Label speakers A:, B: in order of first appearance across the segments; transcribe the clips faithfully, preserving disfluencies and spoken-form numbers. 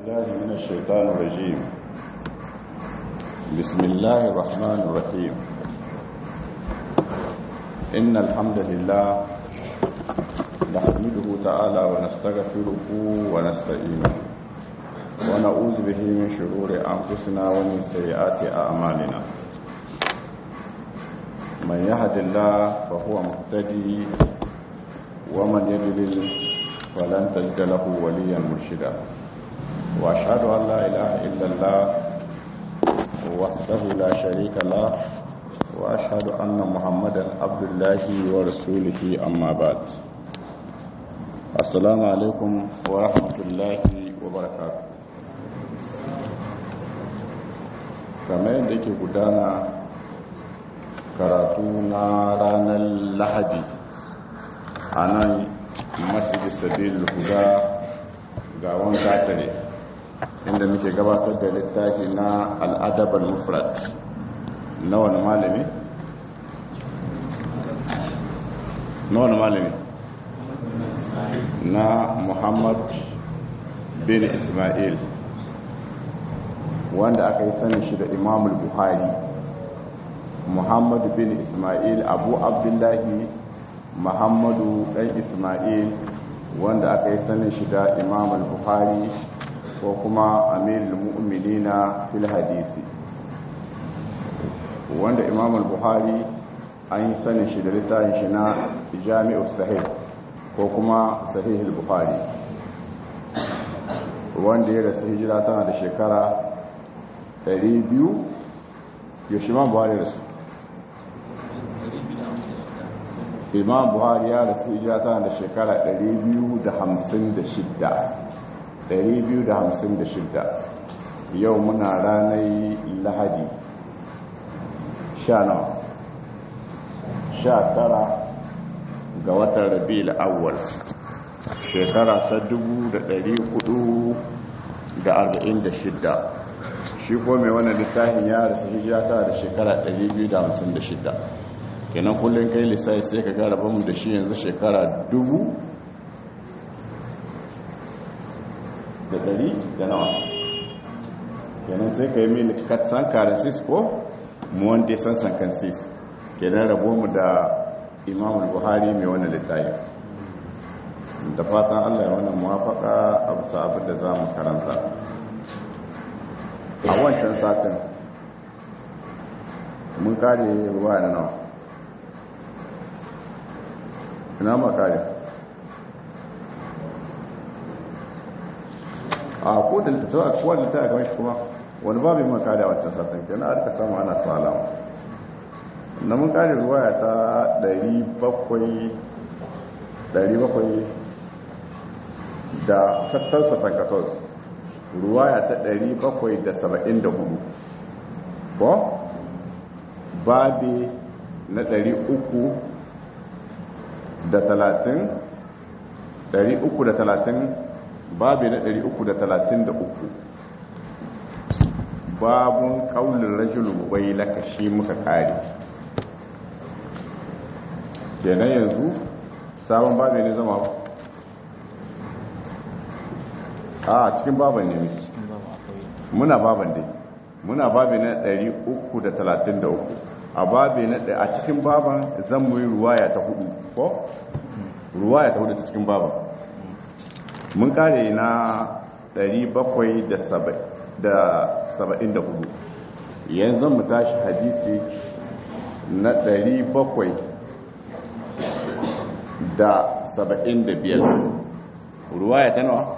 A: بالله من الشيطان الرجيم. بسم الله الرحمن الرحيم. إن الحمد لله نحمده تعالى ونستغفره ونستعينه ونعوذ به من شرور أنفسنا ومن سيئات أعمالنا. من يهد الله فهو مهتدي ومن يضلل فلن تجد له وليا مرشدا. واشهد ان لا اله الا الله وحده لا شريك له واشهد ان محمدا عبد الله ورسوله اما بعد. السلام عليكم ورحمه الله وبركاته. kamar yadda yake gudana karatu na ranar lahadi a nan masjid sabil huda ga wanka tare inda muke gabatar da littafi na al'adab al-mufrad na wani malami na wani malami na Muhammad bin Ismail wanda aka yi sanin shi da Imam al-Bukhari. Muhammad bin Ismail Abu Abdullahi Muhammadu ɗan Ismail wanda aka yi sanin shi da Imam al-Bukhari ko kuma Amirul Mu'minina fil hadisi, wanda Imam al-Bukhari an yi sanin shi da littafin shi na Jami'us Sahih ko kuma Sahih al-Bukhari, wanda ya rasu hijira tana da shekara ɗari biyu. yaushe Imam Bukhari rasu? Imam Buhari ya rasu hijira tana da shekara ɗari biyu da hamsin da shida. ɗari biyu da hamsin da shida. Yau muna ranar Lahadi sha nawa sha tara ga watan Rabiul Awwal shekara ta dubu da ɗari hudu da arba'in da shida. Shi ko mai wannan littafin ya rasu hijira tana da shekara ɗari biyu da hamsin da shida. kenan kullum kai lissafi sai ka gara bamu da shi yanzu shekara dubu da dari da nawa, kenan sai ka yi mini katsan karansis ko mu wanda ya san sankansis, kenan rabo mu da Imam Buhari mai wannan littafi. Da fatan Allah ya wannan muwafaka a bisa abin da za mu karanta. A wancan satin mun kare ruwa da nawa, ina makari a kodin ta a kowane ta game shi kuma wani babu yi makari a wancan satan ke na arka samu ana su alama na mun kari ruwaya ta ɗari bakwai da sattarsa sankatos, ruwaya ta ɗari bakwai da saba'in da hudu ko babi na ɗari uku da talatin ɗari uku da talatin babi na ɗari uku da talatin da uku babun ƙaunin rajulu wai lakashi muka kare. kenan yanzu sabon babi ne zama a cikin baban ne muna baban dai muna babi na ɗari uku da talatin da uku a babi na a cikin baban zan mu yi ruwaya ta hudu ko ruwaya ta hudu ta cikin baban mun kare na ɗari bakwai da saba'in da hudu. yanzu mu tashi hadisi na ɗari bakwai da saba'in da biyar. ruwaya ta nawa?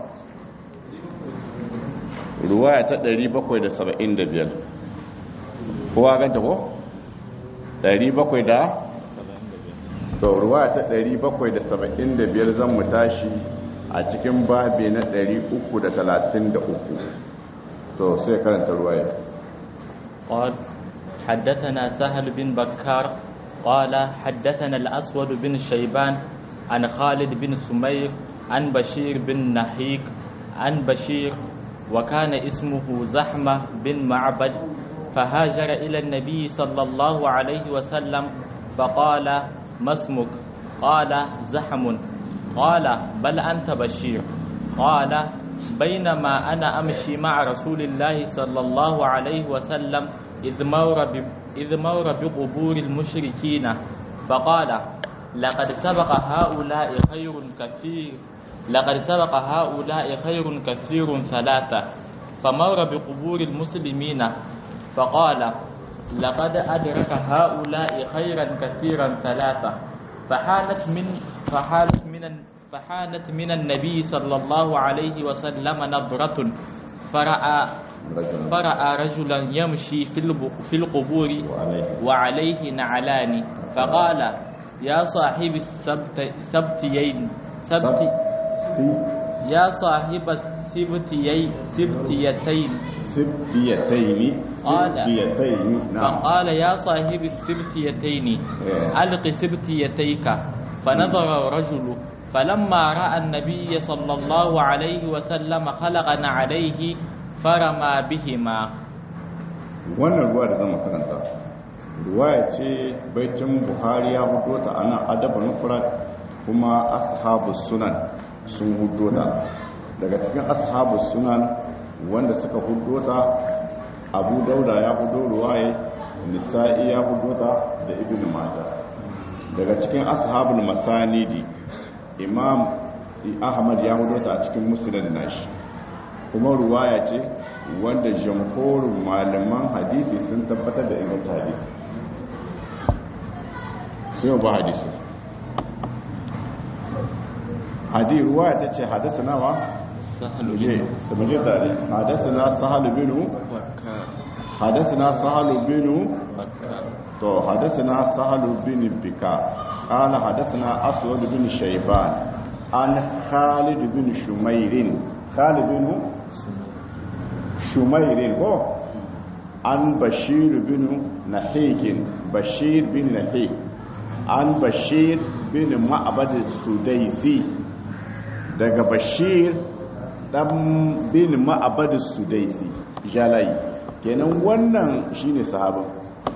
A: ruwaya ta ɗari bakwai da saba'in da biyar. kowa ganta ko? ɗari bakwai da to ruwa ta ɗari bakwai da saba'in da biyar zan mu tashi a cikin babi na ɗari uku da talatin da uku. to sai karanta ruwaya.
B: قال حدثنا سهل بن بكار قال حدثنا الأسود بن شيبان عن خالد بن سمير عن بشير بن نحيك عن بشير وكان اسمه زحمة بن معبد فهاجر إلى النبي صلى الله عليه وسلم فقال ما اسمك؟ قال زحم. قال بل أنت بشير. قال بينما أنا أمشي مع رسول الله صلى الله عليه وسلم إذ مر إذ مر بقبور المشركين فقال لقد سبق هؤلاء خير كثير لقد سبق هؤلاء خير كثير ثلاثة فمر بقبور المسلمين فقال لقد أدرك هؤلاء خيرا كثيرا ثلاثة فحانت من فحانت من فحانت من النبي صلى الله عليه وسلم نظرة فرأى فرأى رجلا يمشي في القبور وعليه نعلان فقال يا صاحب السبتيين سبت يا صاحب السبتيين سبتيتين
A: سبتيتين
B: سبتيتين فقال يا صاحب السبتيتين ألق سبتيتيك فنظر الرجل فلما رأى النبي صلى الله عليه وسلم خلقنا عليه فرما bihima.
A: Wannan ruwa da zama karanta ruwaya ce baitin Buhari ya hudo ta ana adabul mufrad kuma ashabus sunan sun hudo ta. Daga cikin ashabus sunan wanda suka hudo ta Abu Dauda ya hudo ruwaya, Nisa'i ya hudo ta da Ibn Majah. Daga cikin ashabul masanidi Imam Ahmad ya hudo ta a cikin musnad nashi, kuma ruwaya ce wanda jamhurin malaman hadisi sun tabbatar da inganta hadisi sai ba hadisi hadi ruwaya ta ce hadasana wa
B: Sahal
A: je muje tare hadasana sahal bin hadasana sahal bin to hadasana sahal bin bika qala hadasana aswad bin shayban an khalid bin shumairin khalid bin shumairin ko an bashir bin nahikin bashir bin nahik an bashir bin ma'bad sudaisi daga bashir dan bin ma'bad sudaisi jalai kenan wannan shine sahabin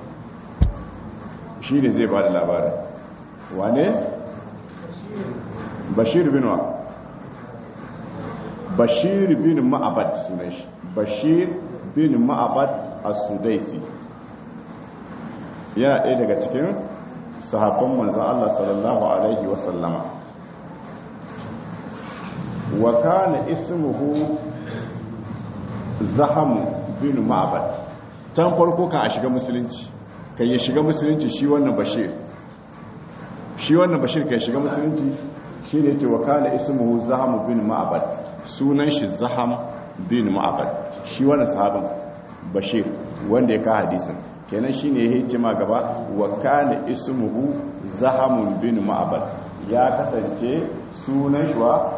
A: shine zai bada labarin wane bashir bin wa bashir bin ma'bad sunan shi bashir bin ma'abad as-sudaisi yana ɗaya daga cikin sahabban manzon Allah sallallahu alaihi wasallama wa kana ismuhu zaham bin ma'abad tan farko kan a shiga musulunci kan ya shiga musulunci shi wannan bashir shi wannan bashir kan shiga musulunci shi ne ce wa kana ismuhu zaham bin ma'abad sunan shi zaham bin ma'abad shi wani sahabin bashir wanda ya ka hadisin kenan shi ne ya ce ma gaba wa kana ismuhu zahamun bin ma'abad ya kasance sunan shi wa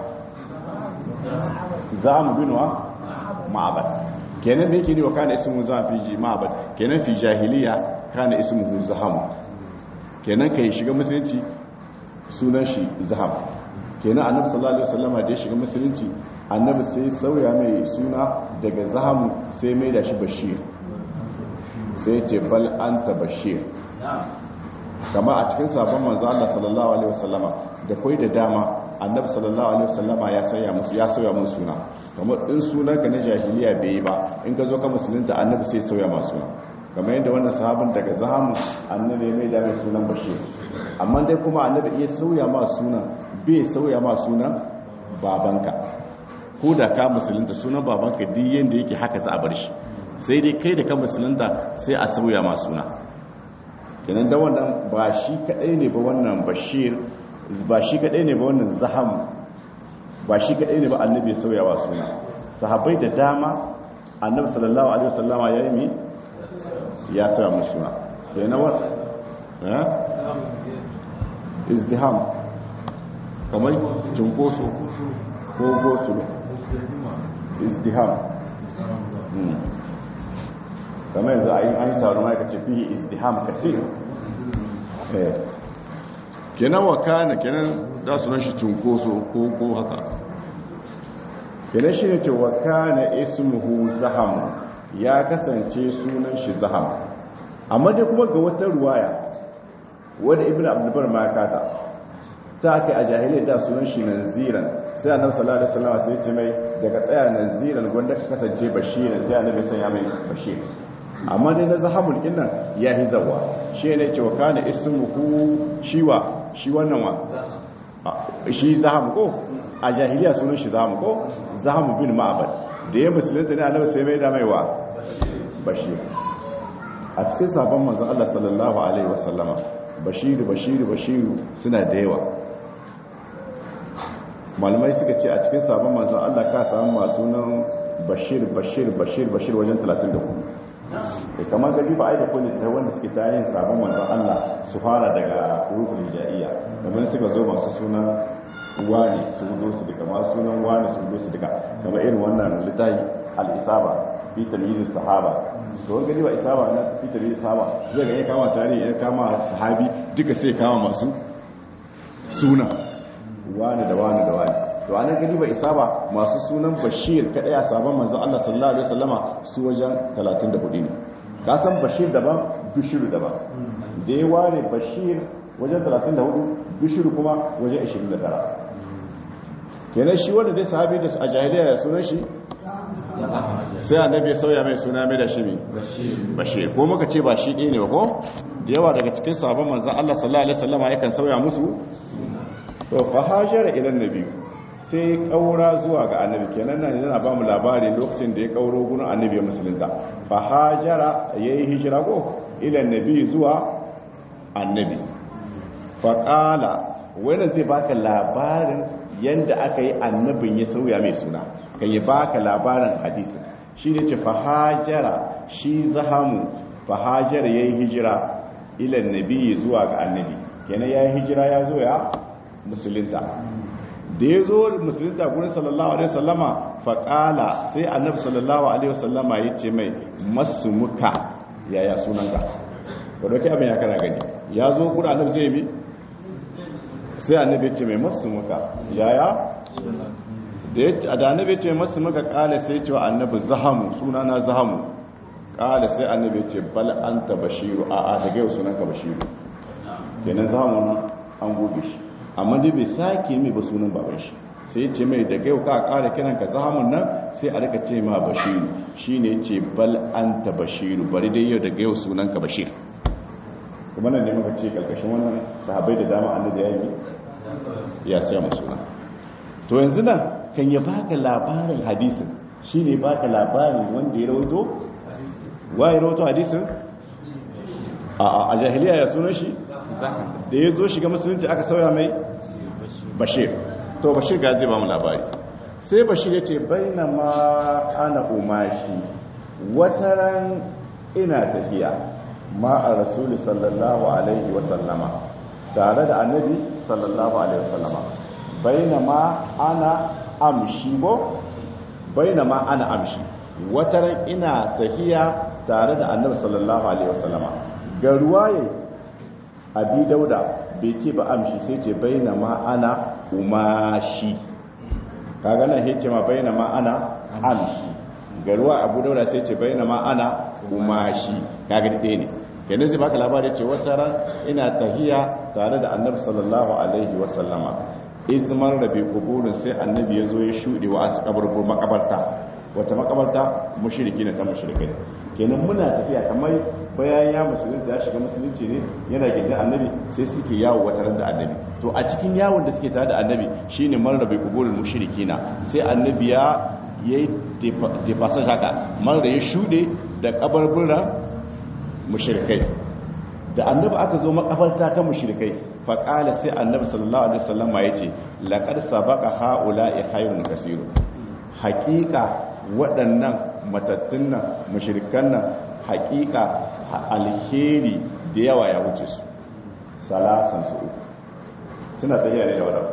A: zahamun bin wa ma'abad kenan da yake ne wa kana ismuhu zahamun fi ma'abad kenan fi jahiliya kana ismuhu zahamun kenan ka yi shiga musulunci sunan shi zaham kenan annabi sallallahu alaihi wasallama da ya shiga musulunci annabi sai sauya mai suna daga zahamu sai mai da shi bashir sai ce bal anta bashir kama a cikin sabon manzo Allah sallallahu alaihi wasallama da kai da dama annabi sallallahu alaihi wasallama ya sauya musu ya sauya musu suna kamar in sunan ka na jahiliya bai yi ba in ka zo ka musulunta annabi sai sauya masu suna kamar yadda wannan sahabin daga zahamu annabi mai da mai sunan bashir amma dai kuma annabi iya sauya ma sunan bai sauya ma sunan babanka ko da ka musulunta sunan babanka duk yanda yake haka za a bar shi sai dai kai da ka musulunta sai a sauya ma suna kenan da wannan ba shi kadai ne ba wannan bashir ba shi kadai ne ba wannan zaham ba shi kadai ne ba annabi ya sauya wa suna sahabbai da dama annabi sallallahu alaihi wasallama ya yi mi ya sauya musu suna kenan wa eh izdiham kamar cunkoso ko gosulo izdiham kamar yanzu a yi an taru ma ka ce fi izdiham kasir kenan wa kana kenan za su nashi cunkoso ko ko haka kenan shi ne ce wa kana ismuhu zaham ya kasance sunan shi zaham amma dai kuma ga wata ruwaya wadda ibn abdulbar ma kata ta kai a jahiliya da sunan shi nanziran sai annabi sallallahu alaihi wasallam sai ya ce mai daga tsaya naziran gwanda ka kasance bashirin sai annabi sai ya mai bashir amma dai na zahabul dinnan ya hizawa shi ne cewa kana ismuhu shiwa shi wannan wa shi zahabu ko a jahiliya sunan shi zahabu ko zahabu bin ma'bad da ya musulunta ne annabi sai mai da mai wa bashir a cikin sabon manzon Allah sallallahu alaihi wasallama bashiru bashiru bashiru suna da yawa malamai suka ce a cikin sabon manzon Allah ka samu masu nan bashir bashir bashir bashir wajen talatin da hudu da kamar gari ba a yi da kone da wanda suke tayin sabon manzon Allah su fara daga rukun jariya kamar suka zo masu suna wani su zo su duka masu sunan wani su zo su duka kamar irin wannan littafi al-isaba fi tamyiz sahaba to wani gari ba isaba na fi tamyiz sahaba zai ga ya kama tarihi ya kama sahabi duka sai kama masu suna wani da wani da wani to anan gari ba isaba masu sunan bashir kadai a sabon manzon Allah sallallahu alaihi wasallama su wajen talatin da hudu ne ka san bashir daban bishiru daban da ya ware bashir wajen talatin da hudu bishiru kuma wajen ashirin da tara kenan shi wanda zai sahabi da a jahiliya ya sunan shi sai annabi ya sauya mai suna mai da shi ne bashir ko muka ce ba shi ɗaya ne ba ko da yawa daga cikin sahabban manzon Allah sallallahu alaihi wasallama yakan sauya musu to fa hajara ila annabi sai kaura zuwa ga annabi kenan nan yana ba mu labari lokacin da ya kauro gurin annabi musulunta fa hajara yayi hijira ko ila annabi zuwa annabi fa qala wanda zai baka labarin yanda aka yi annabin ya sauya mai suna kai ya baka labarin hadisi shine ce fa hajara shi zahamu fa hajara yayi hijira ila annabi zuwa ga annabi kenan yayi hijira ya zo ya musulunta da ya zo musulunta gurin sallallahu alaihi wasallama faƙala sai annabi sallallahu alaihi wasallama ya ce mai masu muka yaya sunanka ba doki abin ya kana gani ya zo gurin annabi zai mi sai annabi ya ce mai masu muka yaya da ya da annabi ya ce masu muka ƙala sai cewa annabi zahamu sunana zahamu ƙala sai annabi ya ce bal anta bashiru a'a daga yau sunanka bashiru kenan zahamu an gobe shi amma dai bai sake mai ba sunan baban shi sai ce mai daga yau ka kara kiran ka zahamun nan sai a rika ce ma bashiru shine ce bal anta bashiru bari dai yau daga yau sunan ka bashir kuma nan ne muka ce karkashin wannan sahabbai da dama annabi ya yi ya sai mu suna to yanzu nan kan ya baka labarin hadisin shine baka labarin wanda ya rawaito wa ya rawaito hadisin a a jahiliya ya sunan shi da ya zo shiga musulunci aka sauya mai bashir to bashir ga zai ba mu labari sai bashir ya ce baina ma ana umashi wataran ina tafiya ma a rasuli sallallahu alaihi wasallama tare da annabi sallallahu alaihi wasallama baina ma ana amshi ko baina ma ana amshi wataran ina tafiya tare da annabi sallallahu alaihi wasallama ga ruwaye abi dauda bai ce ba amshi sai ce baina ma ana umashi kaga nan yace ma baina ma ana amshi garuwa abu dauda sai ce baina ma ana umashi kaga dai ne kenan zai baka labari ce wata ran ina tahiya tare da annabi sallallahu alaihi wasallama izmar da bi kuburin sai annabi yazo ya shude wa asqabar makabarta wata makabarta mushriki ne ta mushrikai kenan muna tafiya kamar bayan ya musulunci ya shiga musulunci ne yana gidan annabi sai suke yawo wata ran da annabi to a cikin yawon da suke tare da annabi shine marar bai kuburin mushrikina sai annabi ya yayi tefasa haka marar ya shude da kabarburan mushrikai da annabi aka zo makabarta ta mushrikai fa qala sai annabi sallallahu alaihi wasallam ya ce laqad sabaqa haula'i khayrun kaseerun haqiqa waɗannan matattun nan mushrikan nan haqiqa alheri da yawa ya wuce su salasan su uku suna tafiya ne da wadda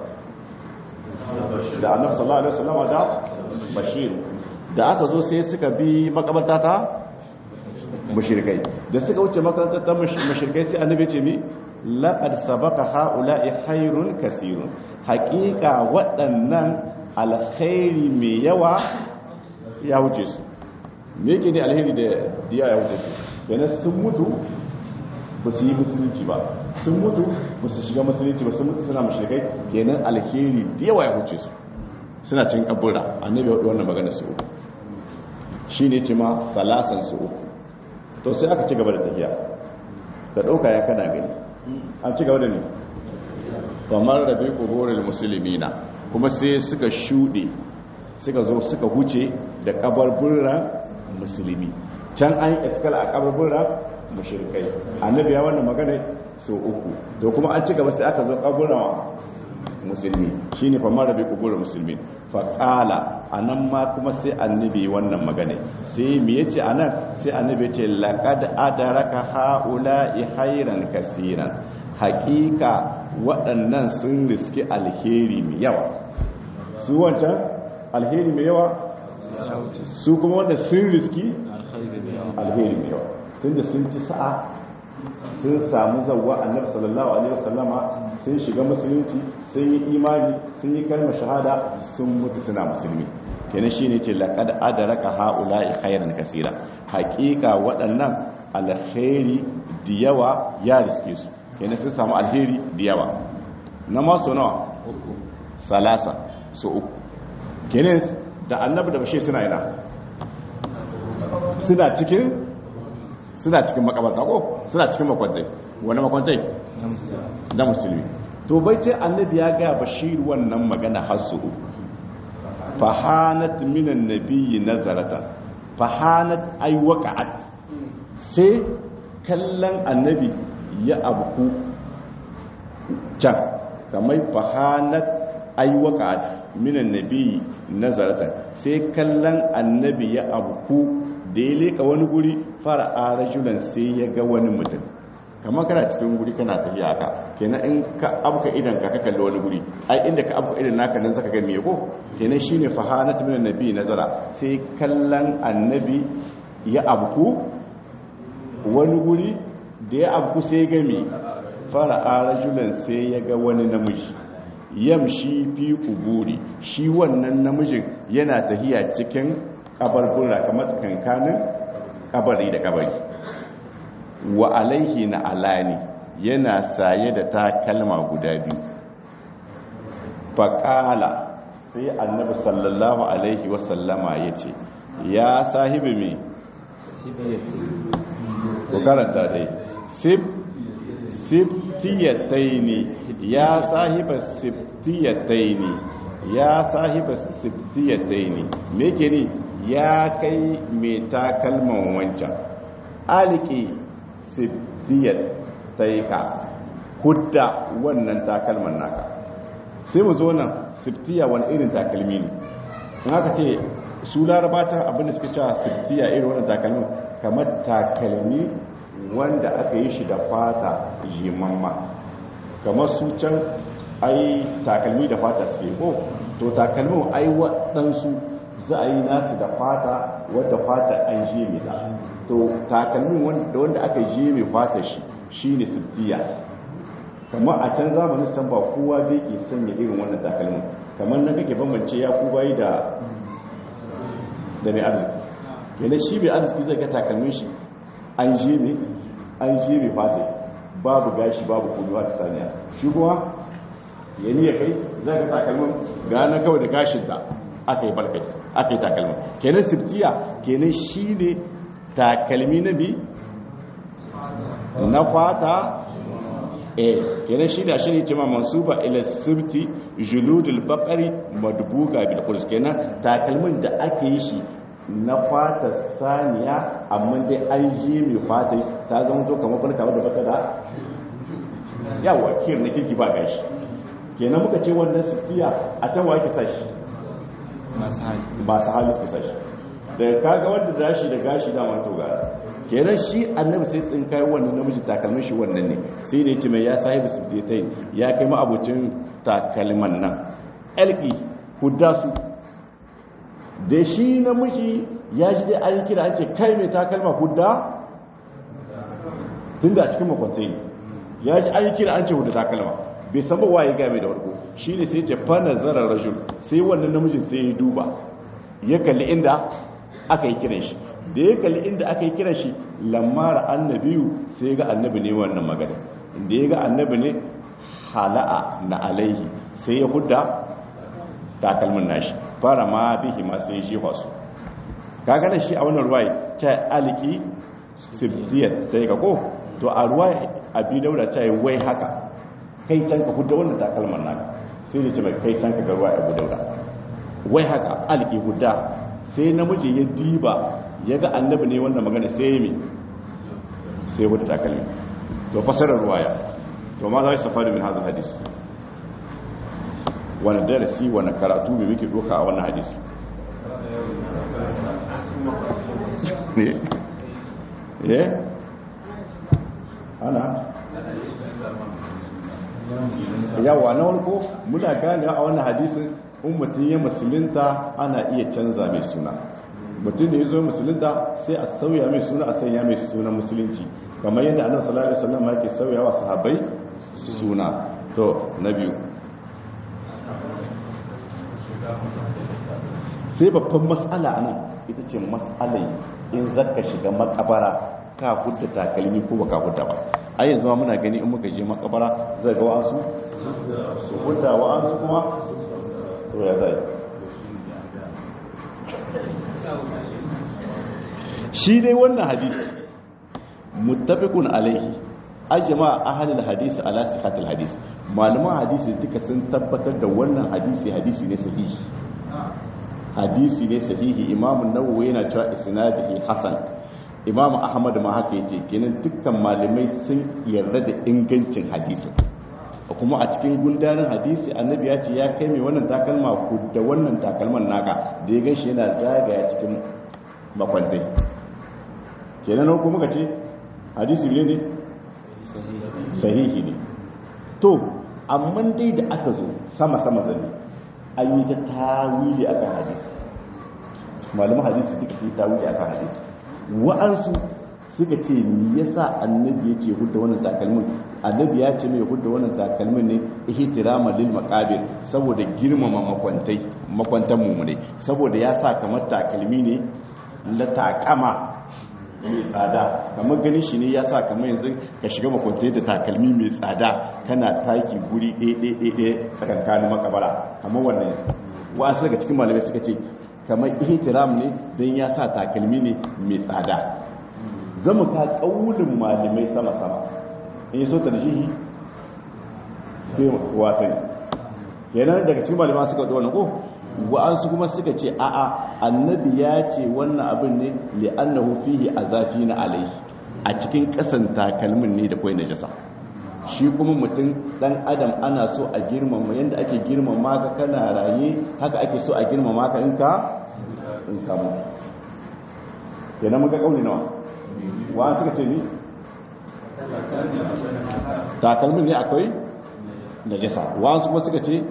A: da annabi sallallahu alaihi wasallam da bashir da aka zo sai suka bi makabarta ta mushrikai da suka wuce makabarta ta mushrikai sai annabi ce mi laqad sabaqa haula'i khairun kaseerun haqiqa waɗannan alkhairi mai yawa ya wuce su me yake ne alheri da yawa ya wuce su yana sun mutu ba su yi musulunci ba sun mutu ba su shiga musulunci ba sun mutu suna mashirkai kenan alheri da yawa ya wuce su suna cikin kabura annabi ya wannan magana su uku shine ce ma salasan su uku to sai aka ci gaba da tafiya da dauka ya kana gani an ci gaba da ne kamar da bai kuburul muslimina kuma sai suka shude suka zo suka huce da kabarburan musulmi can an yi iskal a kabarburan mushrikai annabi ya wannan magana so uku to kuma an ci gaba sai aka zo kaburran musulmi shine famar da bai kuburul muslimin fa qala anan ma kuma sai annabi wannan magana sai me yace anan sai annabi yace laqad adaraka haula'i khairan kaseeran haqiqa waɗannan sun riski alheri mai yawa su wancan alheri mai yawa su kuma wanda sun riski alheri mai yawa tunda sun ci sa'a sun samu zawwa annabi sallallahu alaihi wasallama sun shiga musulunci sun yi imani sun yi kalmar shahada sun mutu suna musulmi kenan shine ce laqad adraka haula'i khairan kaseera haqiqa waɗannan alheri da yawa ya riske su kenan sun samu alheri da yawa na maso nawa uku salasa so uku kenan da annabi da bashe suna ina suna cikin suna cikin makabarta ko suna cikin makwantai wani makwantai na musulmi to bai ce annabi ya ga bashir wannan magana har su fahanat minan nabiyyi nazarata fahanat ay waqa'at sai kallon annabi ya abku can kamar fahanat ay waqa'at minan nabiyyi nazarata sai kallon annabi ya abku da ya leka wani guri fara a rajulan sai ya ga wani mutum kamar kana cikin guri kana tafiya haka kenan in ka abuka idan ka kalli wani guri ai inda ka abuka idan naka nan zaka ga me ko kenan shine fahanat min annabi nazara sai kallon annabi ya abku wani guri da ya abku sai ga me fara a rajulan sai ya ga wani namiji yamshi fi kuburi shi wannan namijin yana tafiya cikin kabarbura kamar tsakankanin kabari da kabari wa alaihi na alani yana saye da takalma guda biyu faƙala sai annabi sallallahu alaihi wasallama ya ce ya sahibi mai ku karanta dai siftiyatai ne ya sahiba siftiyatai ne ya sahiba siftiyatai ne me ke ne ya kai mai takalman wancan aliki siftiyar taika hudda wannan takalman naka sai mu zo nan siftiya wani irin takalmi ne in haka ce su larabata abinda suka cewa siftiya irin wannan takalmi kamar takalmi wanda aka yi shi da fata jimamma kamar su can ai takalmi da fata suke ko to takalmin ai waɗansu za a yi nasu da fata wadda fata an je mai ta to takalmin wanda aka je mai fata shi shi ne siftiya kamar a can zamanin san ba kowa zai ke sanya irin wannan takalmin kamar na kake bambance ya ku bayi da da mai arziki yana shi mai arziki zai ga takalmin shi an je mai an je mai fata babu gashi babu kuduwa da saniya shi kuma yani ya kai zai ga takalmin gana kawai da gashinta aka yi barkai aka yi takalmin kenan siftiya kenan shi ne takalmi na bi na fata eh kenan shi da shi ne cima mansuba ila sifti juludul baqari madbuga bil qurs kenan takalmin da aka yi shi na fata saniya amma dai an je mai fata ta zama to kamar farka wadda bata da yawa kir na kirki ba gashi kenan muka ce wannan siftiya a can wa yake sashi masu hali suka sashi da kaga wanda gashi da gashi da manto gara kenan shi annabi sai tsin kai wannan namiji takalmin shi wannan ne sai da yace mai ya sahibi siftiyatai ya kai ma abocin takalman nan alqi hudasu da shi namiji ya ji dai an kira an ce kai mai takalma hudda tunda cikin makwantai ya ji an kira an ce hudda takalma bai san ba waye ga mai da warko shine sai ce fa nazara rajul sai wannan namijin sai ya duba ya kalli inda aka yi kiran shi da ya kalli inda aka yi kiran shi lamara annabiyu sai ga annabi ne wannan magana inda ya ga annabi ne hala'a na alaihi sai ya hudda takalmin nashi fara ma bihi ma sai shi wasu kaga da shi a wannan ruwaya ta aliki sibtiyat sai ka ko to a ruwaya abi dauda ta yi wai haka kai can ka hudda wannan takalman naka sai da ce mai kai can ka ga ruwaya abu dauda wai haka aliki hudda sai namiji ya diba ya ga annabi ne wannan magana sai mi sai hudda takalmi to fasarar ruwaya to ma za su tafari min hazal hadis wani darasi wani karatu mai muke doka a wannan hadisi eh ana yawa na warko muna gane a wannan hadisin in mutum ya musulunta ana iya canza mai suna mutum da ya zo musulunta sai a sauya mai suna a sanya mai suna musulunci kamar yadda annabi sallallahu alaihi wasallam yake sauyawa sahabbai suna to na biyu sai babban mas'ala nan ita ce mas'alai in zaka shiga makabara ka hudda takalmi ko baka hudda ba a yanzu ma muna gani in muka je makabara zai ga wa'ansu su hudda wa'ansu kuma to ya zai shi dai wannan hadisi muttafiqun alaihi ajma ahlul hadisi ala sihhatil hadisi malaman hadisi duka sun tabbatar da wannan hadisi hadisi ne sahihi hadisi ne sahihi imam an-nawawi yana cewa isnaduhu hasan imam ahmad ma haka yace kenan dukkan malamai sun yarda da ingancin hadisin kuma a cikin gundarin hadisi annabi ya ce ya kai mai wannan takalma ku da wannan takalman naka da ya ganshi yana zagaya cikin makwantai kenan ko muka ce hadisi ne ne sahihi ne to amma dai da aka zo sama sama zane an yi ta tawili akan hadisi malaman hadisi duka su yi tawili akan hadisi wa'ansu suka ce ni yasa annabi ya ce hudda wannan takalmin annabi ya ce mai hudda wannan takalmin ne ihtirama lil maqabir saboda girmama makwantai makwantan mu ne saboda ya sa kamar takalmi ne la takama mai tsada kamar ganin shi ne ya sa kamar yanzu ka shiga makwantai da takalmi mai tsada kana taki guri ɗaya ɗaya tsakankanin makabara kamar wannan wa'ansu daga cikin malamai suka ce kamar ihtiram ne don ya sa takalmi ne mai tsada zama ka ƙaunin malamai sama-sama in yi so ta da shi sai wasan yanar daga cikin malamai suka ɗuwa na ko wa'ansu kuma suka ce a'a annabi ya ce wannan abin ne li'annahu fihi azafi na alaihi a cikin ƙasan takalmin ne da kwai najasa shi kuma mutum dan adam ana so a girmama yadda ake girmama ka kana raye haka ake so a girmama ka in ka in ka mutu yana muka kauli nawa wa suka ce ni takalmin ne akwai najasa wa su kuma suka ce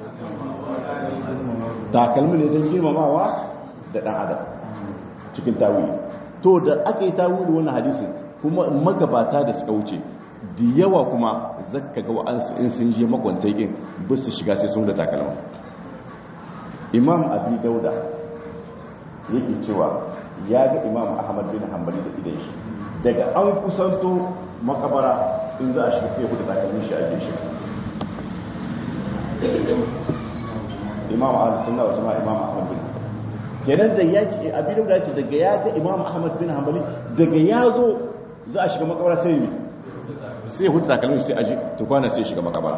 A: takalmin ne don girmamawa da dan adam cikin tawili to da aka yi tawili wannan hadisin kuma magabata da suka wuce da yawa kuma zakka ga wa'ansu in sun je makwantai din ba su shiga sai sun da takalma imam abi dauda yake cewa ya ga imam ahmad bin hanbali da idan shi daga an kusanto makabara in za a shiga sai hudu takalmin shi a geshi imam ahmad sunna wa jama'a imam ahmad bin kenan da ya ce abi dauda ce daga ya ga imam ahmad bin hanbali daga ya zo za a shiga makabara sai ne sai hudu takalmin sai aji tukwana sai shiga makabara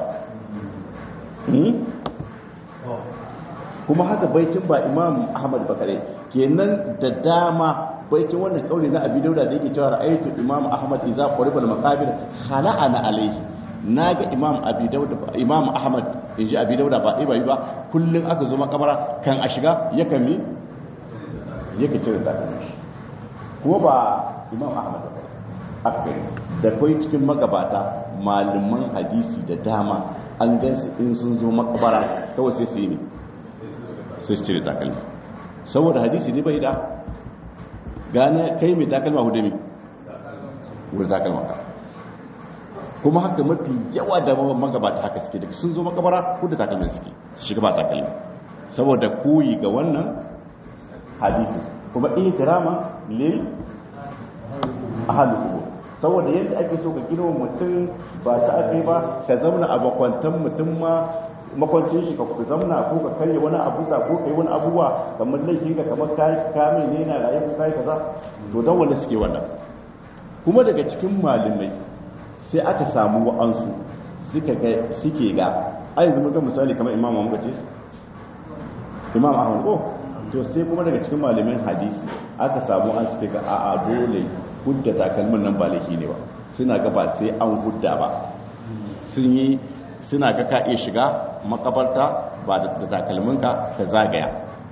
A: kuma haka baitin ba imam ahmad bakare kenan da dama baitin wannan kauli na abi dauda da yake cewa ra'aytu imam ahmad idza qariba al-maqabir khala'ana alayhi naga imam abi dauda imam ahmad inji abi dauda ba dai bai ba kullun aka zo makabara kan a shiga yakan mi yake cire takalmin kuma ba imam ahmad bakare da kai cikin magabata malaman hadisi da dama an gansu in sun zo makabara kawai sai su yi ne sai su cire takalma saboda hadisi ne bai da gane kai mai takalma hudu ne wurin takalma ka kuma haka mafi yawa da magabata haka suke daga sun zo makabara hudu takalmin suke su shiga ba takalmi saboda koyi ga wannan hadisi kuma ihtirama lil ahli qubur saboda yadda ake so ka gina mutum ba ta ake ba ka zauna a bakwantan mutum ma makwancin shi ka zamna ko ka karya wani abu sa ko kai wani abubuwa kamar laifin ka kamar kai kamin ne yana raye ko kai kaza to dan wanda suke wannan kuma daga cikin malamai sai aka samu wa'ansu suka ga suke ga ai yanzu muka misali kamar Imam Ahmad ce Imam Ahmad ko to sai kuma daga cikin malamin hadisi aka samu an suke ga a'a dole hudda takalmin nan ba laifi ne ba suna ga ba sai an hudda ba sun yi suna ga ka iya shiga makabarta ba da takalminka ka zagaya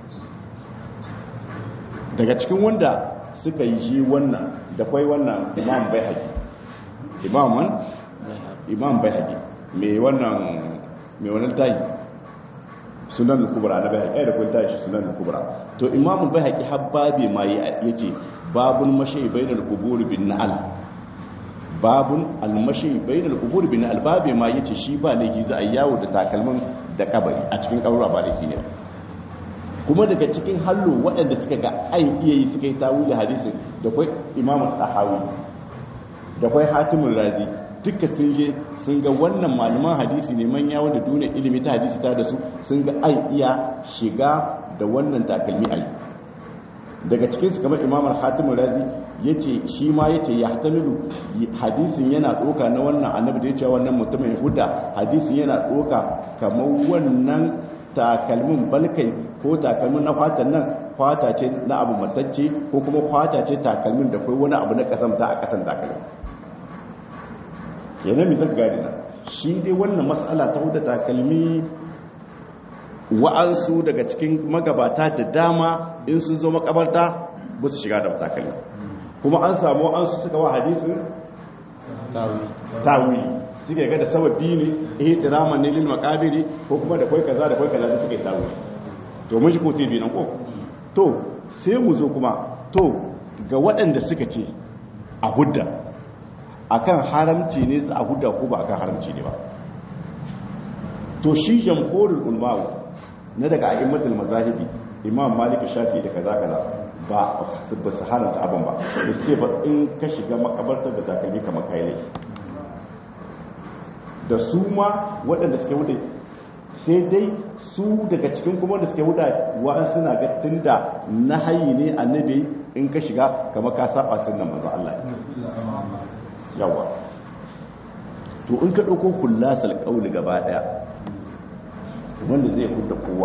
A: daga cikin wanda suka yi shi wannan da kwai wannan imam bai haƙi imaman imam bai haƙi mai wannan mai wannan tayi sunan kubra na bai haƙi da kwai tayi shi sunan kubra to imamun bai haƙi habbabe ma ya ce babun mashi bainal qubur bin na'al babun almashi bainal qubur bin albabe ma yace shi ba laifi za a yawo da takalmin da kabari a cikin kaura ba laifi ne kuma daga cikin hallo waɗanda suka ga ai iya yi suka yi tawili hadisin da kai imamu tahawi da kai hatimul razi duka sun je sun ga wannan malaman hadisi ne manya wanda duniyar ilimi ta hadisi ta da su sun ga ai iya shiga da wannan takalmi ai daga cikinsu kamar imamar hatimun razi ya ce shi ma ya ce ya hatamilu hadisin yana ɗoka na wannan annabi da ya ce wannan mutumin huda hadisin yana ɗoka kamar wannan takalmin balkai ko takalmin na fatan nan fata ce na abu matacce ko kuma fata ce takalmin da kai wani abu na kasamta a kasan takalmin yana mai zaka gani na shi dai wannan matsala ta huda takalmi wa'ansu daga cikin magabata da dama in sun zo makabarta ba su shiga da takalmi kuma an samu wa'ansu suka wa hadisin tawi suke ga da sababi ne ihtiraman ne lil maqabiri ko kuma da kai kaza da kai kaza da suke tawi to mun shi ko te nan ko to sai mu zo kuma to ga waɗanda suka ce a hudda akan haramci ne su a hudda ko ba akan haramci ne ba to shi jamhurul ulama na daga a'immatul mazahibi imam malik shafi da kaza kaza ba ba su haramta abin ba da su ce ba in ka shiga makabartar da takalmi kamar kai ne da su ma waɗanda suke wuce sai dai su daga cikin kuma da suke wuce wa'an suna ga tunda na hayi ne annabi in ka shiga kamar ka saba sunnan manzo Allah yawa to in ka dauko kullasal qauli gaba daya wanda zai hudda kowa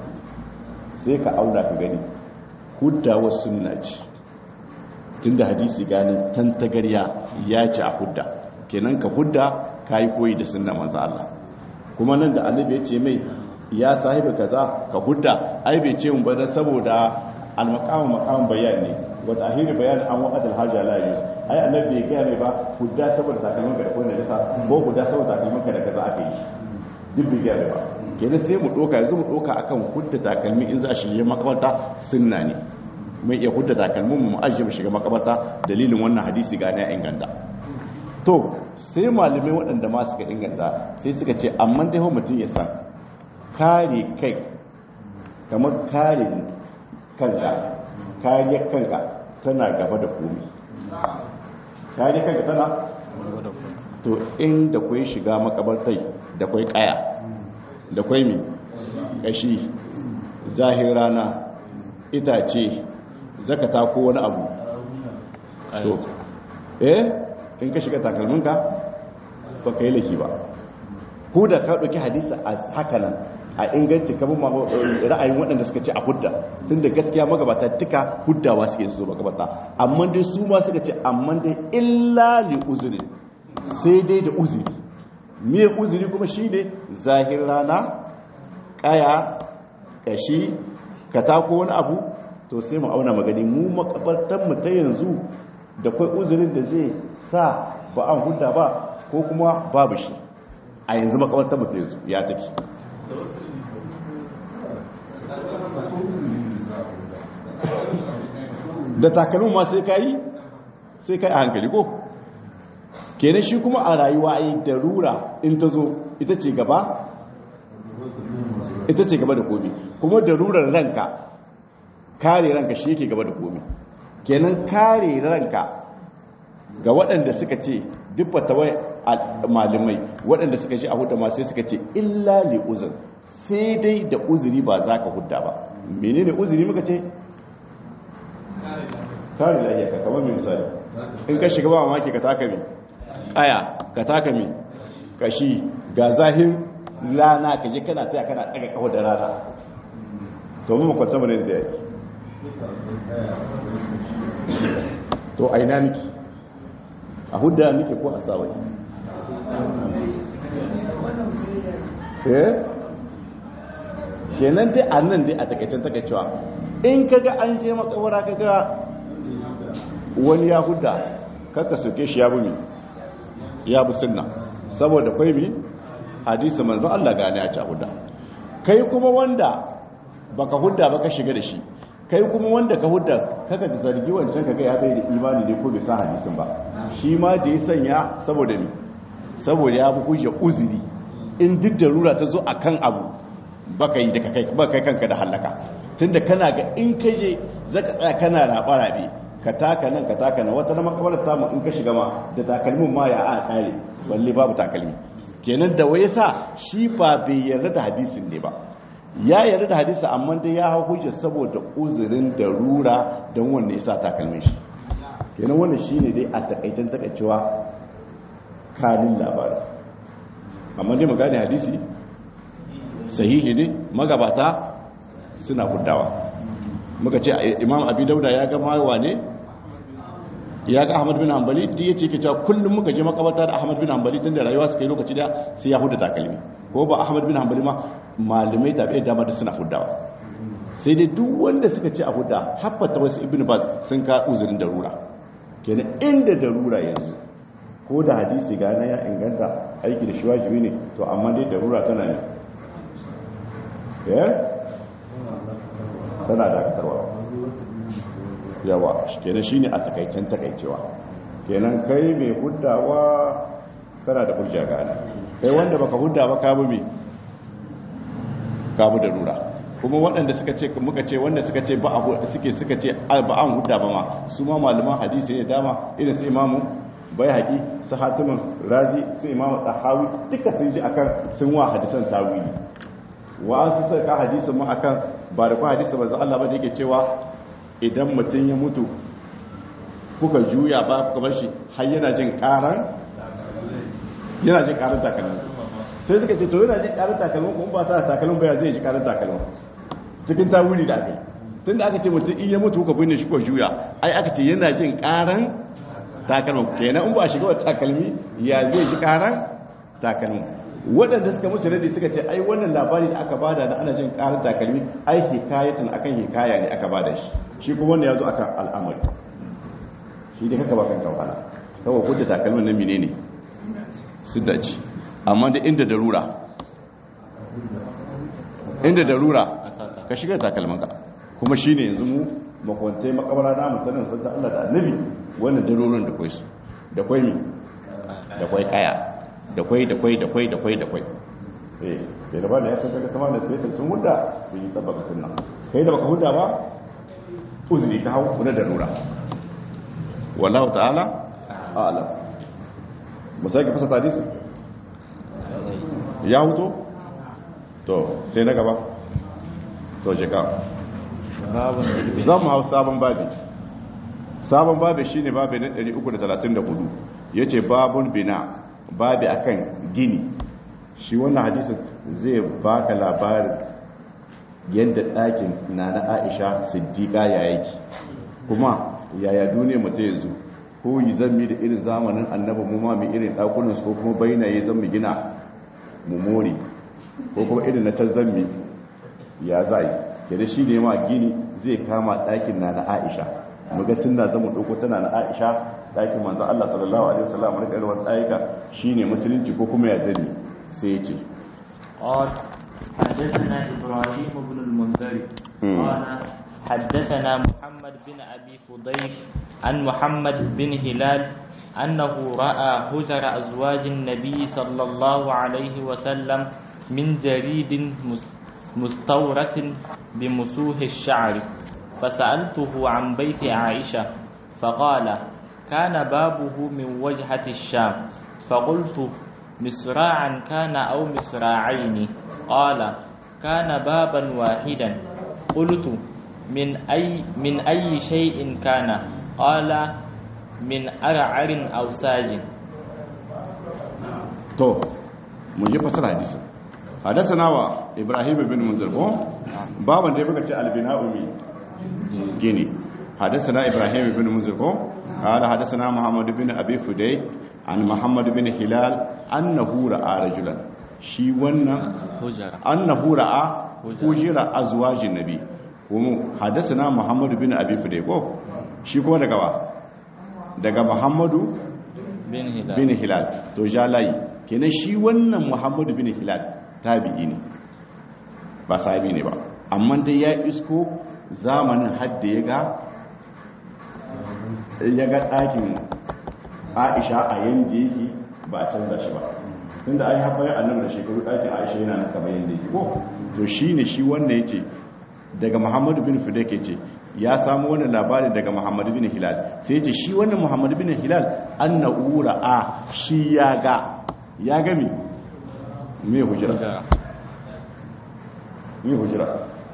A: sai ka auna ka gani huddawa sunna ce tunda hadisi ganin tantagarya ya ce a hudda kenan ka hudda kai koyi da sunna manzo Allah kuma nan da annabi ya ce mai ya sahibi kaza ka hudda ai bai ce mun ba dan saboda al-maqam maqam bayan ne wa tahiri bayan an waqat al-haja la yus ai annabi ya ga mai ba hudda saboda takalmin ka da koyi da ko hudda saboda takalmin ka da kaza aka yi duk bai ga ba kenan sai mu doka yanzu mu doka akan hudda takalmi in za a shige makabarta sunna ne mai iya hudda takalmin mu ajiye mu shiga makabarta dalilin wannan hadisi ga na inganta to sai malamai waɗanda ma suka inganta sai suka ce amma dai ho mutum ya san kare kai kamar kare kanka kariyar kanka tana gaba da komai kariyar kanka tana to inda kwai shiga makabartai da kwai kaya da kwai mi kashi zahirana itace zakata ko wani abu to eh in ka shiga takalminka ba ka yi laifi ba ko da ka ɗauki hadisa a haka nan a inganci kamar ra'ayin waɗanda suka ce a hudda tun da gaskiya magabata duka huddawa suke su zo magabata amma dai su ma suka ce amma dai illa li uzuri sai dai da uzuri me uzuri kuma shi ne zahir rana kaya kashi katako wani abu to sai mu auna magani mu makabartan mu ta yanzu da kai uzurin da zai sa ba an hudda ba ko kuma babu shi a yanzu makabartan mu ta yanzu ya take da takalmin ma sai kai sai kai a hankali ko kenan shi kuma a rayuwa ai darura in ta zo ita ce gaba ita ce gaba da komai kuma darurar ranka kare ranka shi yake gaba da komai kenan kare ranka ga waɗanda suka ce duk fatawai malamai waɗanda suka ce a hudda ma sai suka ce illa li uzur sai dai da uzuri ba za ka hudda ba. menene uzuri muka ce kare lafiya kamar mai misali in ka shiga ba mamaki ka taka mi aya ka taka mi kashi ga zahir rana ka je kana tsaya kana daga kawo da rana to mu kwanta mu ne zai yi to aina miki a hudda miki ko a sawai eh kenan dai annan dai a takaicen takaicewa in kaga an je makawara kaga wani ya hudda kaka soke shi ya bumi ya bi sunna saboda kai mi hadisi manzo Allah gane ya ci hudda kai kuma wanda baka hudda baka shiga da shi kai kuma wanda ka hudda kaka da zargi wancan kaga ya bai da imani ne ko bai san hadisin ba shi ma da ya sanya saboda ni saboda ya bi hujja uzuri in duk da rura ta zo akan abu baka yi da kai baka kai kanka da halaka tunda kana ga in kaje zaka tsaya kana raba rabe ka taka nan ka taka nan wata na makabarar tamu in ka shiga ma da takalmin ma ya a kare balle babu takalmi kenan da waye sa shi ba bai yarda da hadisin ne ba ya yarda da hadisi amma dai ya hau hujja saboda uzurin darura don wanda ya sa takalmin shi kenan wannan shine dai a takaitan takaicewa kalin labarin amma dai magana hadisi sahihi ne magabata suna huddawa muka ce imam abi dauda ya ga mawa ne ya ga ahmad bin hanbali duk yace ke cewa kullum muka je makabata da ahmad bin hanbali tunda rayuwa suka yi lokaci da sai ya hudda takalmi ko ba ahmad bin hanbali ma malamai tabi'i da ma suna huddawa sai dai duk wanda suka ce a hudda haffata wasu ibn baz sun ka uzurin darura kenan inda darura yanzu ko da hadisi ga na ya inganta aiki da shi wajibi ne to amma dai darura tana ne eh tana dakatarwa yawa kenan shine a takaicen takaicewa kenan kai mai huddawa kana da hujja ga Allah kai wanda baka hudda ba ka bi ka bi darura kuma waɗanda suka ce muka ce wanda suka ce ba abu suke suka ce ba an hudda ba ma su ma malaman hadisi ne dama irin su imamu bayhaqi su hatimin razi su imamu tahawi duka sun ji akan sun wa hadisan tawili wa su saka hadisin mu akan ba da ku hadisi manzo Allah ba da yake cewa idan mutum ya mutu kuka juya ba kuka bar shi har yana jin karan yana jin karan takalmi sai suka ce to yana jin karan takalmi kuma ba sa takalmin ba ya zai ji karan takalmi cikin tawili da aka tunda aka ce mutum in ya mutu kuka binne shi kuka juya ai aka ce yana jin karan takalmi kenan in ba shiga wa takalmi ya zai ji karan takalmi waɗanda suka musu radi suka ce ai wannan labari da aka bada da ana jin karar takalmi ai hikayatan akan hikaya ne aka bada shi shi kuma wannan yazo akan al'amari shi dai kaka ba kan tawala kawai kudda takalmin nan menene siddaci amma da inda darura inda darura ka shiga takalmin ka kuma shine yanzu mu makwantai makabara da mutanen sun ta Allah da annabi wannan darurin da kai su da kai ne da kai kaya da kwai da kwai da kwai da kwai da kwai eh kai da ba da ya san kaga sama da space sun hudda sun yi tabbata sunna kai da baka hudda ba uzuri ta hawo na darura wallahu ta'ala a'lam musaki fasa hadisi ya huto to sai na gaba to je ka zan mu hau sabon babi sabon babi shine babi na ɗari uku da talatin da hudu yace babun bina babi akan gini shi wannan hadisin zai baka labarin yadda ɗakin na na Aisha Siddiqa ya yake kuma yaya duniya mu ta yanzu ko yi zammi da irin zamanin annabi mu ma mu irin ɗakunan su ko kuma bainaye zan mu gina mu more ko kuma irin na ta zammi ya zai kenan shi ne ma gini zai kama ɗakin na na Aisha muga sunna zamu dauko tana na Aisha ɗakin manzo Allah sallallahu alaihi wasallam rika ruwan ɗaika shine musulunci ko kuma ya zani sai ya ce
B: قال حدثنا إبراهيم بن المنذر قال حدثنا محمد بن أبي فضيل عن محمد بن هلال أنه رأى حجر أزواج النبي صلى الله عليه وسلم من جريد مستورة بمسوح الشعر فسألته عن بيت عائشة فقال كان بابه من وجهة الشام فقلت مصراعا كان أو مصراعين قال كان بابا واحدا قلت من أي, من أي شيء كان قال من أرعر أو ساج
A: تو مجھے فسر حدیث حدثنا إبراهيم بن منذر بابا da baka ce albina'u mi gini حدثنا إبراهيم بن منذر قال حدثنا محمد بن أبي فدي عن محمد بن هلال أنه رأى رجلا شي wannan annahu ra'a hujira azwajin nabi kuma حدثنا محمد بن أبي فدي ko shi kuma daga wa daga Muhammadu
B: bin Hilal
A: bin Hilal to jalai kenan shi wannan Muhammadu bin Hilal tabi'i ne ba sahabi ne ba amma dai ya isko zamanin hadda ya ga ya ga ɗakin Aisha a yanda yake ba a canza shi ba tunda ai haɓar annabi da shekaru ɗakin Aisha yana nan kamar yanda yake ko to shine shi wanda yace daga Muhammadu bin Fudayk yace ya samu wannan labarin daga Muhammadu bin Hilal sai yace shi wannan Muhammadu bin Hilal annahu ra'a shi ya ga ya ga mi me hujra me hujra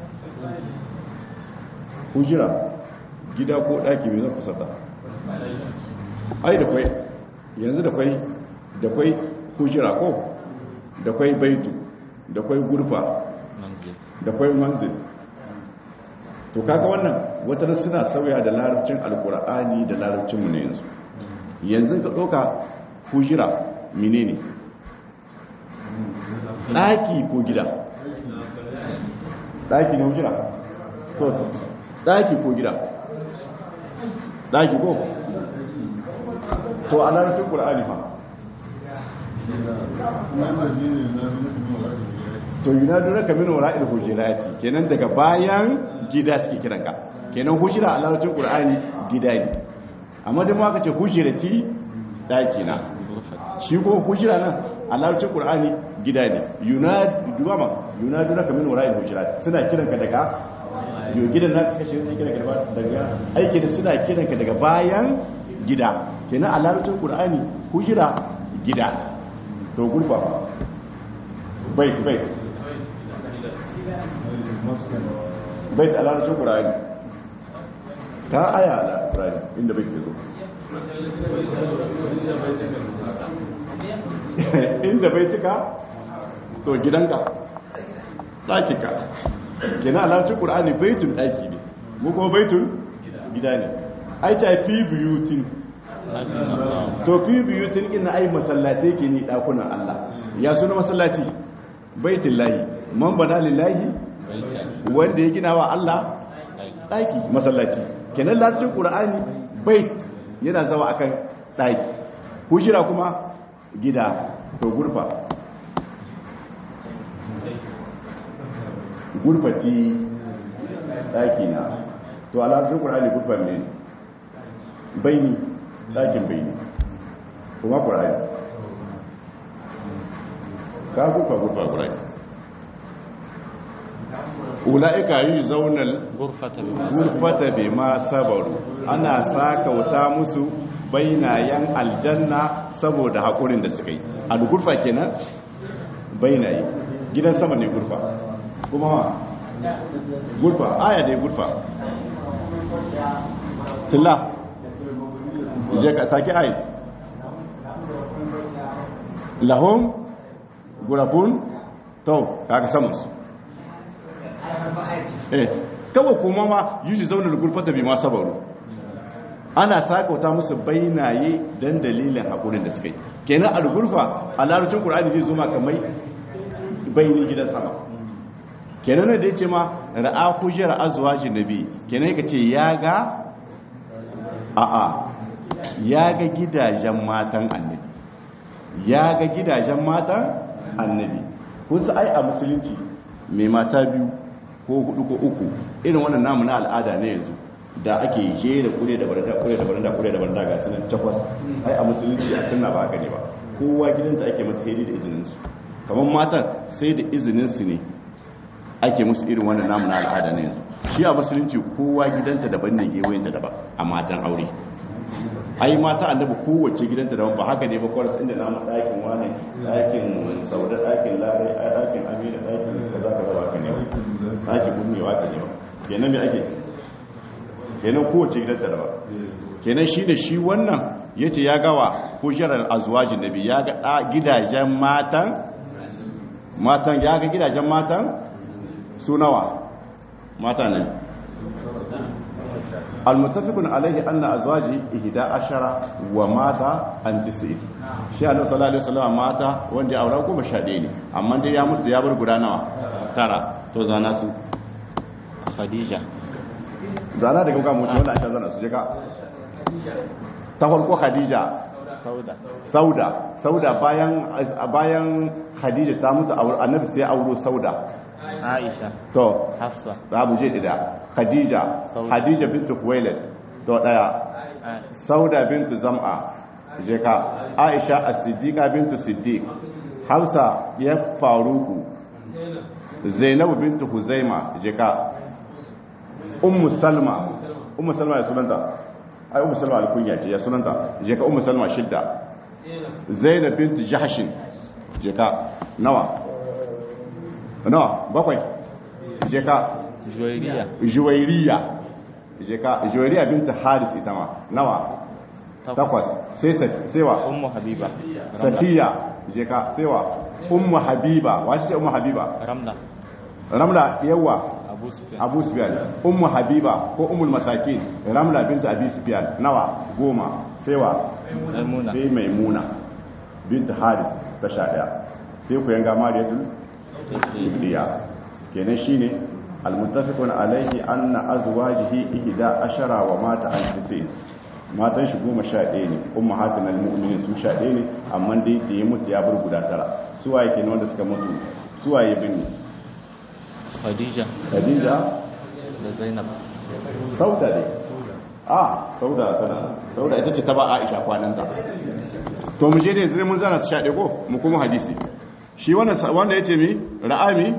A: hujra gida ko daki me zan kusata ai da kwai yanzu da kwai da kwai hujra ko da kwai baitu da kwai gurfa da kwai manzil to kaga wannan wata suna sauya da larabcin alkur'ani da larabcin mu ne yanzu yanzu ka doka hujra menene daki ko gida daki ne hujra to daki ko gida daki ko to a larabcin qur'ani fa to yunaduna ka min wara'il hujurati kenan daga bayan gida suke kiranka kenan hujura a larabcin qur'ani gida ne amma da mu aka ce hujurati daki na shi ko hujura nan a larabcin qur'ani gida ne yunaduna ma yunaduna ka min wara'il hujurati suna kiranka daga yo gidan na kashe sai kiranka daga aiki da suna kiranka daga bayan gida kenan a larabcin qur'ani hujura gida to gurfa bai bai bai da alarcin ƙura'ani ta aya da ƙura'ani inda bai ke zo inda bai cika to gidanka ɗakinka gina alarcin ƙura'ani baitun ɗaki ne mu kuma baitun gida ne ai ta fi biyutin to fi biyutin ina ai masallatai ke ni ɗakunan Allah ya suna masallaci baitin lahi man bana lillahi wanda ya gina wa Allah ɗaki masallaci kenan larcin ƙura'ani bait yana zawa akan ɗaki hujira kuma gida to gurfa gurfati ɗaki na to a larcin ƙura'ani gurfa ne baini ɗakin baini kuma ƙura'ani ka gurfa gurfa ƙura'ani ula'ika yi zaunar gurfata bai ma sabaru ana sakauta musu bainayen aljanna saboda haƙurin da suka yi al-gurfa kenan bainaye gidan sama ne gurfa kuma ma gurfa aya dai gurfa tilla je ka saki ayi lahum gurafun to kaga samus eh kawai kuma ma yuji zaunar gurfata bi ma sabaru ana sakauta musu bainaye dan dalilin hakurin da suka yi kenan al-gurfa a larabcin qur'ani zai zuma kamar bainin gidan sama kenan da yace ma ra'a hujjar azwajin nabi kenan kace ya ga a a ya ga gidajen matan annabi ya ga gidajen matan annabi kun sai a musulunci mai mata biyu ko hudu ko uku irin wannan namu na al'ada ne yanzu da ake jera kure da baranda kure da baranda kure da baranda ga sunan takwas ai a musulunci a sunna ba haka ne ba kowa gidanta ake mata kai da izinin su kamar matan sai da izinin su ne ake musu irin wannan namu na al'ada ne yanzu shi a musulunci kowa gidanta daban ne gewayen da daban a matan aure ai mata annabi kowace gidanta daban ba haka ne ba kwaras inda namu ɗakin wani ɗakin sauda ɗakin larai ɗakin amina ɗakin kaza kaza ba ka ne ba ɗakin gurmewa ka ne ba kenan me ake kenan kowace gidanta daban kenan shi da shi wannan yace ya gawa hujarar azwajin nabi ya ga gidajen matan matan ya ga gidajen matan su nawa mata ne almuttafiqun alaihi anna azwaji ihda ashara wa mata an tis'in shi Allah sallallahu alaihi wasallam mata wanda ya aura goma sha ɗaya ne amma dai ya mutu ya bar guda nawa tara to zana su
B: khadija
A: zana daga ga mutu wanda aka zana su je ka ta farko khadija
B: sauda
A: sauda sauda bayan bayan khadija ta mutu annabi sai ya auro sauda
B: aisha
A: to
B: hafsa
A: abu je dida khadija khadija bintu khuwailid to daya sauda bintu zam'a je ka aisha as-siddiqa bintu siddiq hafsa ya faruku zainab bintu huzaima je ka ummu salma ummu salma ya sunanta ai ummu salma al-kunya ce ya sunanta je ka ummu salma shidda zainab bintu jahshin je ka nawa nawa bakwai je ka
B: juwairiya
A: juwairiya je ka juwairiya bintu haris ita ma nawa takwas sai sewa
B: ummu habiba
A: safiya je ka sewa ummu habiba wace ce ummu habiba
B: ramla
A: ramla yawa
B: abu sufyan
A: abu sufyan ummu habiba ko ummul masakin ramla bintu abi sufyan nawa goma sewa
B: maimuna
A: sai maimuna bintu haris ta sha daya sai ku yanga mariyatul ibriya kenan shine almuttafiqun alaihi anna azwajihi ihda ashara wa mata an tis'in matan shi goma sha ɗaya ne ummahatun almu'minin su sha ɗaya ne amma dai da ya mutu ya bar guda tara su waye kenan wanda suka mutu su waye bin
B: khadija
A: khadija
B: da zainab
A: sauda ne a sauda tana sauda ita ce ta ba aisha kwananta to mu je da yanzu mun zana su sha ɗaya ko mu kuma hadisi shi wanda wanda yace mi ra'ami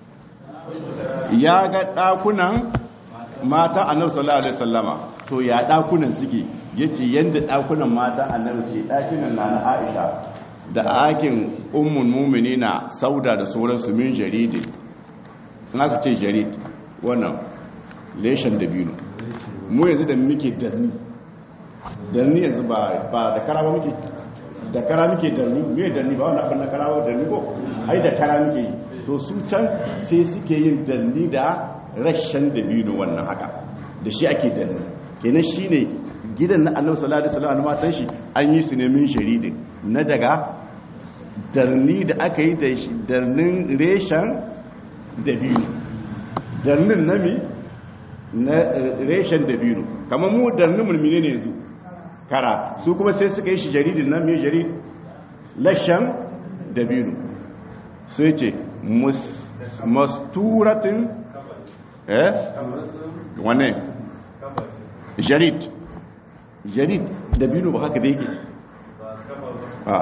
A: ya ga dakunan mata annabi sallallahu alaihi wasallama to ya dakunan suke yace yanda dakunan mata annabi ke dakunan nana Aisha da akin ummul mu'minina sauda da sauransu min jaridi in aka ce jarid wannan leshan da biyu mu yanzu da muke darni darni yanzu ba ba da kara ba muke da kara muke darni me darni ba wannan abin kara ba darni ko ai da kara muke to su can sai suke yin darni da rashin da biyu wannan haka da shi ake darni kenan shine gidan na Annabi sallallahu alaihi wasallam matan shi an yi su ne min sharidin na daga darni da aka yi da darnin reshen da biyu darnin nami na reshen da biyu kamar mu darnin mulmine ne yanzu kara su kuma sai suka yi shi jaridin nan mai jarid lashen da biyu sai ce masturatin eh wane jarid jarid da biyu ba haka da yake a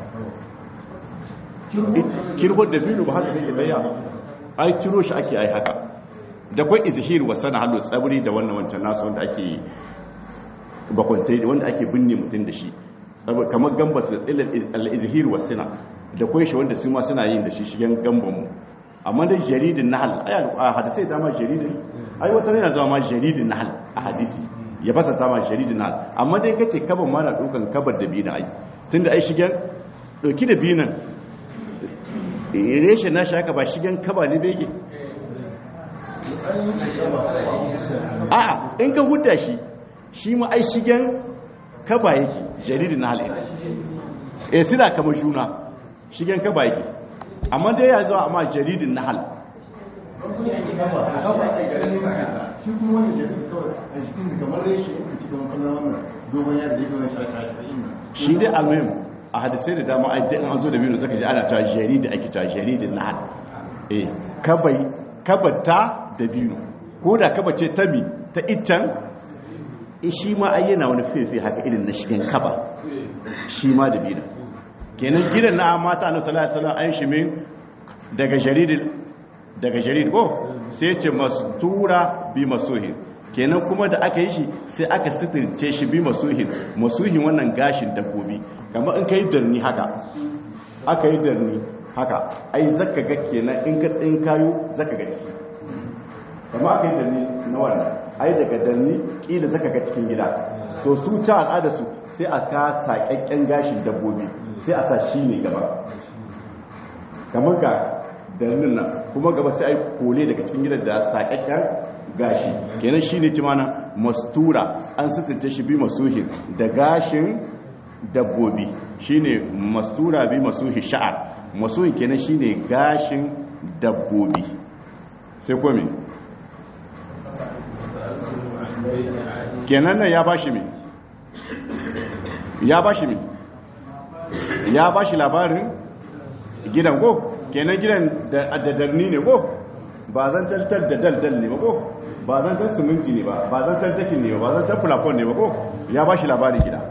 A: kirhon da biyu ba haka da yake daya ai ciro shi ake ai haka da kwai izhir wa sana halu tsabri da wannan wancan nasu wanda ake bakwantai wanda ake binne mutum da shi kamar gambas da al-izhir wa sana da kwai shi wanda su ma suna yin da shi shigen gamban mu amma da jaridin nahl ai a hadisi da ma jaridin ai wata ne na zama ma jaridin nahl a hadisi ya fasa ta ma jaridin nahl amma dai kace kaban ma na dukan kabar da biyu ai tunda ai shigen dauki da biyu nan reshe na shaka ba shigen kaba ne da yake a'a in ka huta shi shi ma ai shigen kaba yake jaridin nahl eh suna kamar juna shigen kaba yake amma dai ya zo amma jaridin nahl
C: shi kuma wani jaridin kawai a cikin kamar reshe yake cikin kallon wannan dogon yadda yake wani shirka
A: shi dai almuhim a hadisai da dama ai dai an zo da biyu zaka ji ana ta jaridi ake ta jaridin nahl eh kabai kabata da biyu ko da kabace ta mi ta itan shi ma ai yana wani fefe haka irin na shigen kaba shi ma da biyu kenan gidan na mata na sallallahu alaihi wasallam an shi min daga jaridin daga jarid ko sai ce mastura bi masuhin kenan kuma da aka yi shi sai aka sitirce shi bi masuhin masuhin wannan gashin dabbobi kamar in kai darni haka aka yi darni haka ai zaka ga kenan in ka tsayin kayo zaka ga ciki kamar aka yi darni na wannan ai daga darni kila zaka ga cikin gida to su ta al'ada su sai a ka sakakken gashin dabbobi sai a sa shi ne gaba kamar ga darnin nan kuma gaba sai ai kole daga cikin gidan da sakakken gashi kenan shine cimana mastura an sitirce shi bi masuhin da gashin dabbobi shine mastura bi masuhi sha'ar masuhin kenan shine gashin dabbobi sai kome kenan nan ya bashi me ya bashi me ya bashi labarin gidan ko kenan gidan da darni ne ko ba zan taltar da daldal ne ba ko ba zan tar siminti ne ba ba zan tar dakin ne ba ba zan tar plafon ne ba ko ya ba shi labarin gida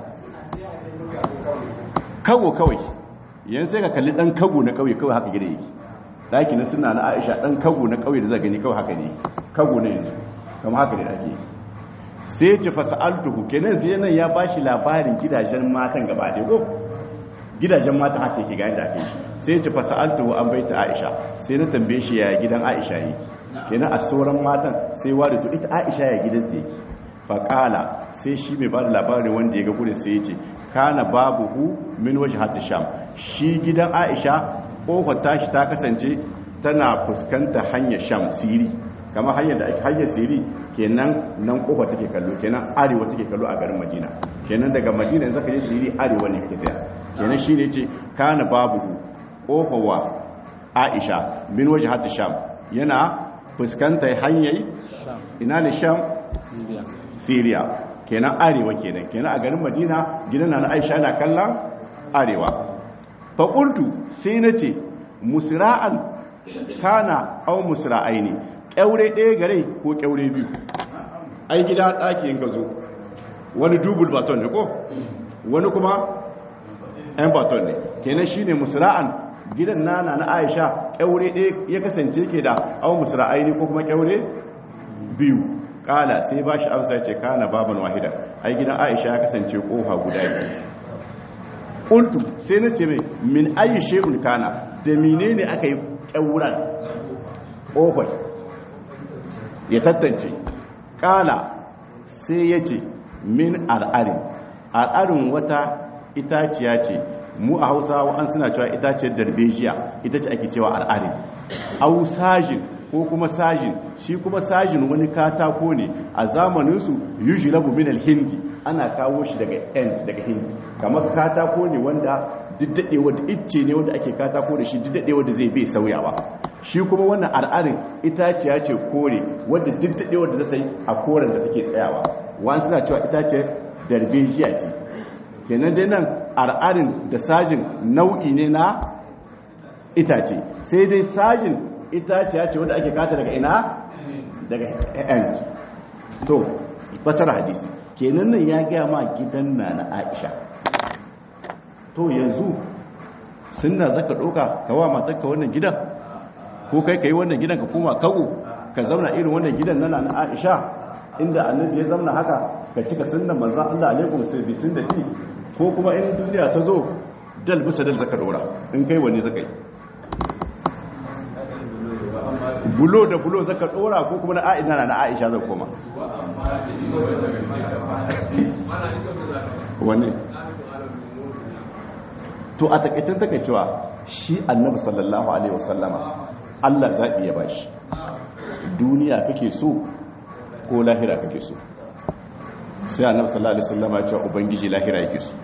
A: kago kawai yanzu sai ka kalli dan kago na kauye kawai haka gida yake daki na suna na Aisha dan kago na kauye da zaka gani kawai haka ne kago ne yanzu kamar haka ne dake sai ce fasaltuhu kenan zai nan ya ba shi labarin gidajen matan gaba da ko gidajen matan haka yake ga yadda ake sai ce fasaltuhu an baita Aisha sai na tambaye shi ya gidan Aisha yake kenan a sauran matan sai ware to ita Aisha ya gidanta yake faƙala sai shi mai ba da labarin wanda ya ga gudun sai ya ce kana babuhu min waje hata sham shi gidan Aisha ƙofar tashi ta kasance tana fuskanta hanyar sham siri kamar hanyar da ake hanyar siri kenan nan ƙofar take kallo kenan arewa take kallo a garin Madina kenan daga Madina yanzu ka je siri arewa ne kake tsaya kenan shi ne ce kana babuhu ƙofar wa Aisha min waje hata sham yana fuskantar hanyar ina ne sham syria kenan arewa kenan kenan a garin madina gidan na aisha na kallon arewa faƙultu sai na ce musra'an kana au musra'aini ƙyaure ɗaya gare ko ƙyaure biyu ai gida ɗaki yin gazo wani dubul baton ne ko wani kuma yan baton ne kenan shine musra'an gidan nana na aisha kyaure ɗaya ya kasance ke da awon musra'aini ko kuma kyaure biyu kala sai ba shi amsa ya ce kana baban wahida ai gidan aisha ya kasance kofa guda biyu ƙultu sai na ce mai min ayi shehun kana da mine ne aka yi kyauran ƙofar ya tattance kala sai ya ce min al'arin al'arin wata itaciya ce mu a hausawa an suna cewa itaciyar darbejiya ita ce ake cewa al'arin au sajin ko kuma sajin shi kuma sajin wani katako ne a zamaninsu yuji labu min al-hindi ana kawo shi daga end daga hindi kamar katako ne wanda diddadewa da icce ne wanda ake katako da shi diddadewa da zai bai sauyawa shi kuma wannan al'arin itaciya ce kore wanda diddadewa da zata yi a koren da take tsayawa wani suna cewa itaciyar darbejiya ce kenan dai nan al'arin da sajin nau'i ne na itace sai dai sajin itaciya ce wanda ake kata daga ina daga end to fasara hadisi kenan nan ya gaya ma gidan na na Aisha to yanzu sunna zaka doka kawa matarka wannan gidan ko kai kai wannan gidan ka koma kago ka zauna irin wannan gidan na na Aisha inda annabi ya zauna haka ka cika sunnan manzon Allah alaikum sai bi sunnati ko kuma in duniya ta zo dal bisa dal zaka dora in kai wani zaka yi bulo da bulo zaka dora ko kuma na Aisha na Aisha zaka koma wani to a takaicin takaicewa shi annabi sallallahu alaihi wasallama Allah zabi ya bashi duniya kake so ko lahira kake so sai annabi sallallahu alaihi wasallama ya ce ubangiji lahira yake so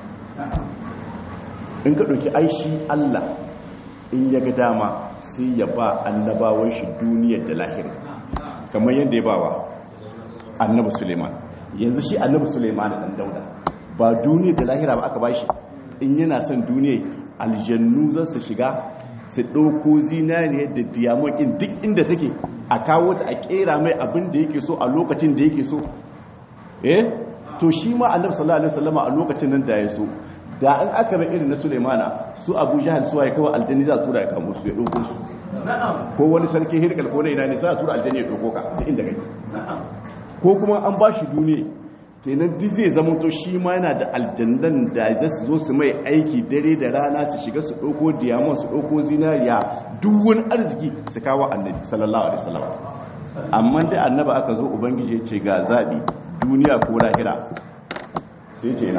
A: in ka dauki aishi Allah in ya ga dama sai ya ba annabawan shi duniyar da lahira kamar yadda ya bawa annabi Suleiman yanzu shi annabi Suleiman dan Dauda ba duniyar da lahira ba aka bashi in yana son duniyar aljannu za su shiga su ɗauko zinariya da diyamokin duk inda take a kawo ta a kera mai abin da yake so a lokacin da yake so eh to shi ma annabi sallallahu alaihi wasallam a lokacin nan da ya so da an aka bai irin na Sulaimana su Abu Jahal su waye kawai aljanni za tura ya kamo su ya dauko su na'am ko wani sarki hirkal ko na ina ne sai tura aljanni ya dauko ka duk inda kake na'am ko kuma an ba shi duniya kenan duk zai zama to shi ma yana da aljannan da za su zo su mai aiki dare da rana su shiga su ɗauko diamond su ɗauko zinariya duk wani arziki su kawo annabi sallallahu alaihi wasallam amma dai annaba aka zo ubangiji ya ce ga zaɓi duniya ko lahira sai ce na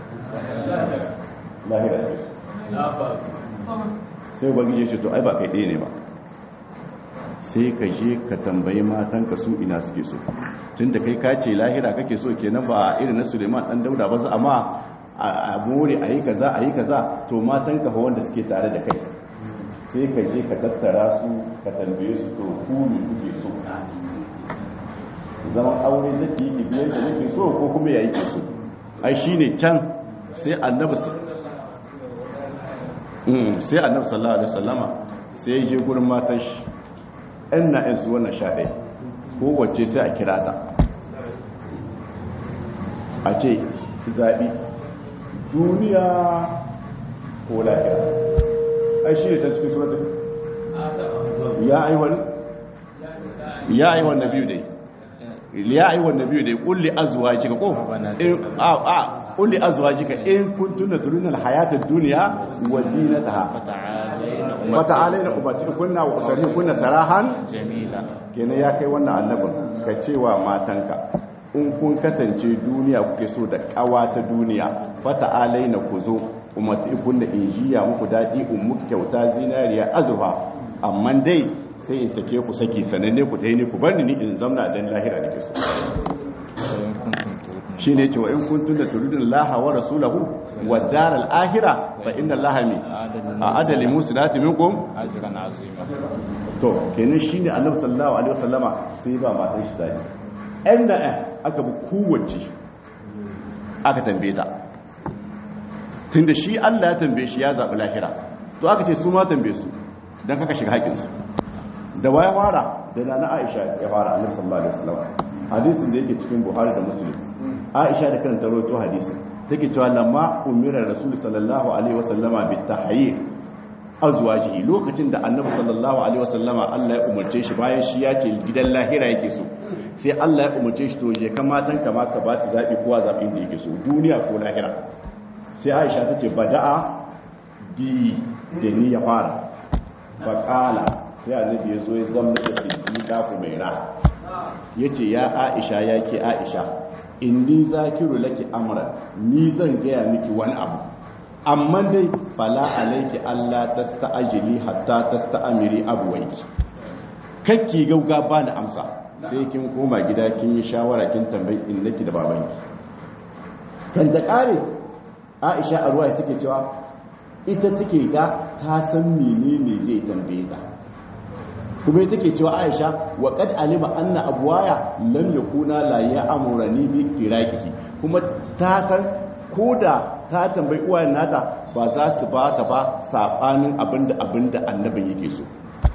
A: lahira ce sai ubangiji ya ce to ai ba kai ɗaya ne ba sai ka je ka tambayi matanka su ina suke so tun da kai kace lahira kake so kenan ba irin na Suleiman dan Dauda ba amma a more ayi kaza ayi kaza to matanka fa wanda suke tare da kai sai ka je ka tattara su ka tambaye su to ku ne kuke so zaman aure zaki yi biyar da nake so ko kuma yayi ke so ai shine can sai annabi mm sai annabi sallallahu alaihi wasallama sai ya je gurin matan shi ɗan na ‘yansu wannan sha ɗaya kowace sai a kira ta a ce zaɓi duniya ko lafiya ai shi ne ta cikin suwata ya aiwon ya aiwon na biyu dai ya aiwon na biyu dai ƙulli azuwa jika ko a ƙulli azuwa jika in kun tuna turunan hayatar duniya wa zinata fata'alaina ubatikunna wa usarikunna sarahan jamila kenan ya kai wannan annabin ka cewa matanka in kun kasance duniya kuke so da kawa ta duniya fata'alaina ku zo umatikunna injiya muku dadi in muku kyauta zinariya azurfa amma dai sai in sake ku saki sananne ku tayi ne ku bar ni in zamna dan lahira nake so shine cewa in kuntum da turidun laha wa rasulahu wa daral akhirah fa inna allaha mi a'ada lil muslimati minkum ajran azima to kenan shine annabi sallallahu alaihi wasallama sai ba matan shi dai ɗan da aka bi kowace aka tambaye ta tunda shi Allah ya tambaye shi ya zabi lahira to aka ce su ma tambaye su dan kaka shiga haƙin su da waya fara da nana Aisha ya fara annabi sallallahu alaihi wasallama hadisin da yake cikin Buhari da Muslim Aisha da kanta rawaito hadisin take cewa lamma umira rasul sallallahu alaihi wasallama bit tahyir azwajihi lokacin da annabi sallallahu alaihi wasallama Allah ya umarce shi bayan shi ya ce gidan lahira yake so sai Allah ya umarce shi to je kan matan ka ma ka ba su zabi kowa zabin da yake so duniya ko lahira sai Aisha tace bada'a bi da ni ya fara faqala sai annabi ya zo ya zama da siddiqa kumaira yace ya Aisha yake Aisha inni zakiru laki amran ni zan gaya miki wani abu amma dai fala alayki alla tasta'jili hatta tasta'miri abwayki kakki gauga ba da amsa sai kin koma gida kin yi shawara kin tambayi innaki da babanki kan ta kare Aisha a ruwa take cewa ita take ga ta san menene zai tambaye ta kuma take cewa Aisha wa qad alima anna abwaya lam yakuna la ya'murani bi firaqihi kuma ta san koda ta tambayi uwayen nata ba za su ba ta ba sabanin abinda abinda annabin yake so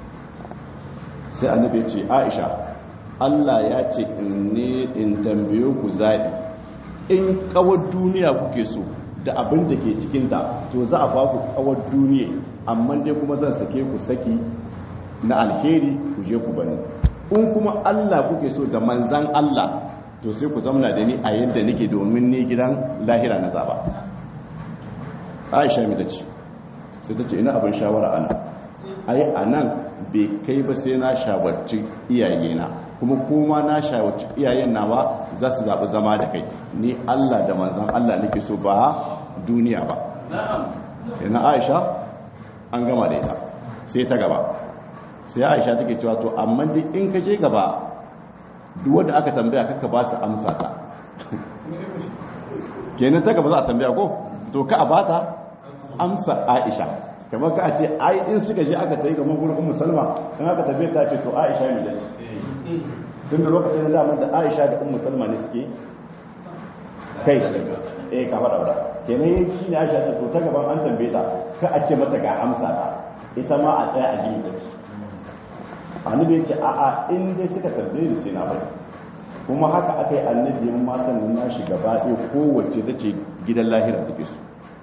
A: sai annabi ya ce Aisha Allah ya ce in ne in tambaye ku zabi in kawar duniya kuke so da abin da ke cikin ta to za a ba ku kawar duniya amma dai kuma zan sake ku saki na alheri ku je ku bani in kuma Allah kuke so da manzan Allah to sai ku zamna da ni a yadda nake domin ni gidan lahira na zaba Aisha mi tace sai tace ina abin shawara ana ai anan bai kai ba sai na shawarci iyayena kuma kuma na shawarci iyayen nawa za su zabi zama da kai ni Allah da manzan Allah nake so ba duniya ba ina Aisha an gama da ita sai ta gaba sai Aisha take cewa to amma dai in ka je gaba duk wanda aka tambaya kaka ba su amsa ta kenan ta gaba za a tambaya ko to ka abata amsa Aisha kamar ka ce ai in suka je aka tayi gaban gurin Ummu Salma in aka tabe ta ce to Aisha ne da tun da lokacin da da Aisha da Ummu Salma ne suke kai eh ka fada fada kenan shi ne Aisha ce to ta gaban an tambaye ta ka a ce mata ga amsa ta ita ma a tsaya a gini ta ce annabi ya ce a'a in dai suka tambaye ni sai na bari kuma haka aka yi annabi yan matan nan nashi gaba ɗaya kowace ta ce gidan lahira take so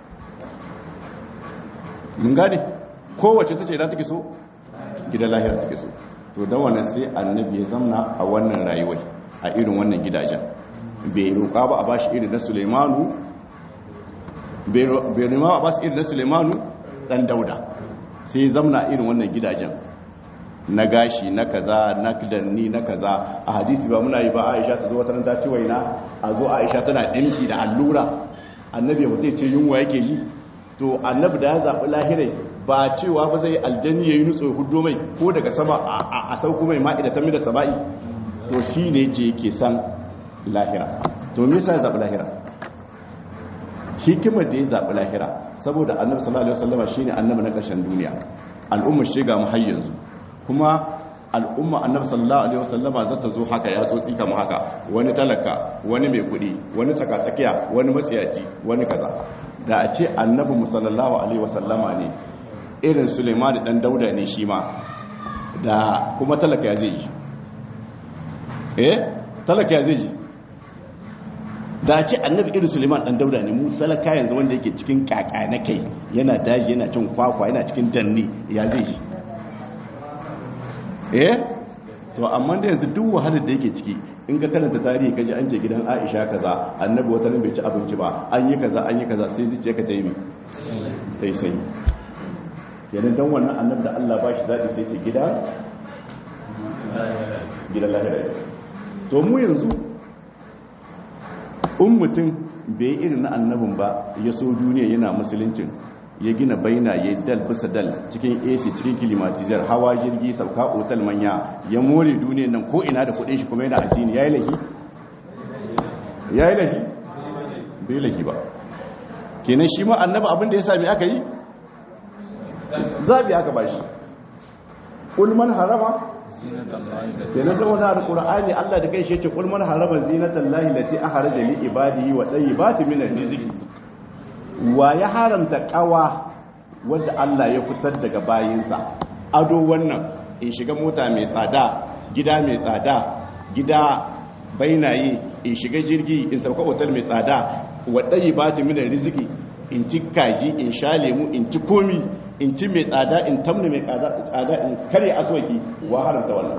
A: mun gane kowace ta ce da take so gidan lahira take so to da wannan sai annabi ya zamna a wannan rayuwar a irin wannan gidajen bai roƙa ba a bashi irin na Sulaimanu bai roƙa ba su irin na Sulaimanu dan Dauda sai zamna irin wannan gidajen na gashi na kaza na danni na kaza a hadisi ba muna yi ba Aisha ta zo wata ta ci waina a zo Aisha tana dinki da allura annabi ba zai ce yunwa yake yi to annabi da ya zaɓi lahirai ba cewa ba zai aljanni ya yi nutso hudu mai ko daga sama a sauku mai ma'ida ta mida saba'i to shi ne je ke san lahira to me yasa ya zaɓi lahira hikimar da ya zaɓi lahira saboda annabi sallallahu alaihi wasallama shine annabi na ƙarshen duniya al'ummar shiga mu har yanzu kuma al'umma annabi sallallahu alaihi wasallama za ta zo haka ya tsotsi kamar haka wani talaka wani mai kuɗi wani tsakatsakiya wani matsiyaci wani kaza da a ce annabi musallallahu alaihi wasallama ne irin Suleiman dan Dauda ne shi ma da kuma talaka ya zai yi eh talaka ya zai yi da a ce annabi irin Suleiman dan Dauda ne mu talaka yanzu wanda yake cikin kaka na kai yana daji yana cin kwakwa yana cikin danni ya zai yi eh to amma da yanzu duk wahalar da yake ciki in ka karanta tarihi kaji an ce gidan Aisha kaza annabi wata ran bai ci abinci ba an yi kaza an yi kaza sai zuciya ka ta yi mi sai sai kenan dan wannan annabi da Allah ba shi zabi sai ce gida gidan lahira to mu yanzu in mutum bai irin na annabin ba ya so duniya yana musuluncin ya gina baina ya dal bisa dal cikin A C cikin climatizar hawa jirgi sauka otal manya ya more duniyar nan ko ina da kudin shi kuma yana addini yayi lahi yayi lahi bai lahi ba kenan shi ma annabi abin da ya sami aka yi zabi aka bashi kul man harama kenan da wannan alqur'ani Allah da kai shi yace kul man harama zinatallahi lati ahraja li ibadihi wa tayyibati min rizqi wa ya haramta kawa wadda Allah ya fitar daga bayinsa ado wannan in shiga mota mai tsada gida mai tsada gida bainaye in shiga jirgi in sauka otal mai tsada wadda ba ta mina riziki in ci kaji in sha lemu in ci komi in ci mai tsada in tamna mai tsada in kare aswaki wa haramta wannan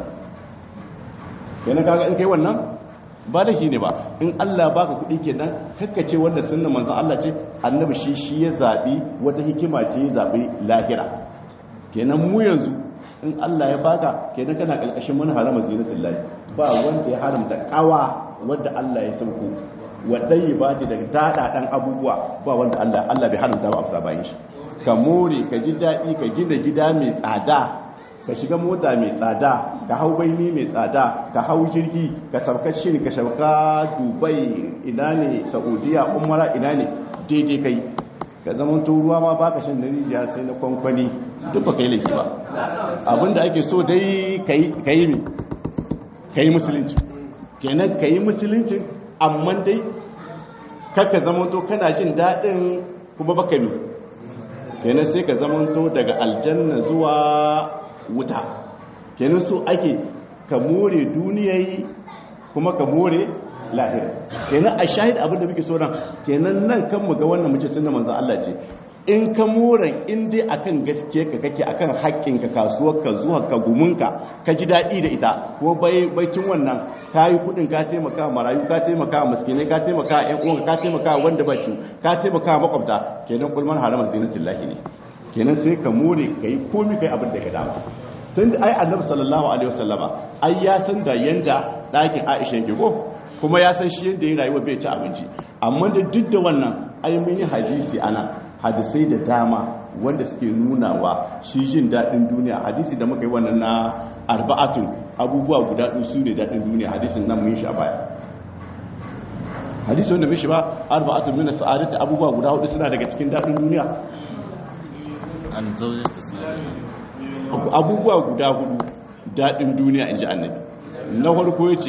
A: yana kaga in kai wannan ba da shi ne ba in Allah baka kuɗi kenan kakkace wanda sunna manzon Allah ce annabi shi shi ya zabi wata hikima ce ya zabi lahira kenan mu yanzu in Allah ya baka kenan kana kalkashin man harama zinatullahi ba wanda ya haramta kawa wanda Allah ya sauko wadai ba ta daga dadadan abubuwa ba wanda Allah Allah bai haramta ba afsa bayin shi ka more ka ji dadi ka gina gida mai tsada ka shiga mota mai tsada ka hau baini mai tsada ka hau jirgi ka sauka shiri ka shauka dubai ina ne saudiya umara ina ne daidai kai ka zama to ruwa ma baka shan da rijiya sai na kwankwani duk ba kai laifi ba abinda ake so dai ka yi mi ka yi musulunci kenan ka yi musulunci amma dai kakka zama to kana jin daɗin kuma baka mi kenan sai ka zama to daga aljanna zuwa wuta kenan so ake ka more duniyayi kuma ka more lahira kenan a shahid abin da muke so nan kenan nan kan mu ga wannan muke sunna manzo Allah ce in ka more in dai akan gaskiya ka kake akan haƙƙin ka kasuwar ka zuwa ka gumunka ka ji dadi da ita ko bai baicin wannan kai kudin ka taimaka marayu ka taimaka miskinai ka taimaka ƴan uwanka ka taimaka wanda ba shi ka taimaka makwabta kenan kulman haraman zinatullahi ne kenan sai ka more kai komai kai abin da ka dama tun da ai annabi sallallahu alaihi wasallama ai ya san da yanda ɗakin Aisha yake ko kuma ya san shi yanda ya rayuwa bai ci abinci amma da duk da wannan ai mun yi hadisi ana hadisai da dama wanda suke nunawa shi jin daɗin duniya hadisi da muka yi wannan na arba'atun abubuwa guda ɗin su ne daɗin duniya hadisin nan mun yi shi a baya hadisi wanda mun shi ba arba'atun min sa'adati abubuwa guda hudu suna daga cikin daɗin duniya
B: an zaujata
A: abubuwa guda hudu daɗin duniya in ji annabi na farko ya ce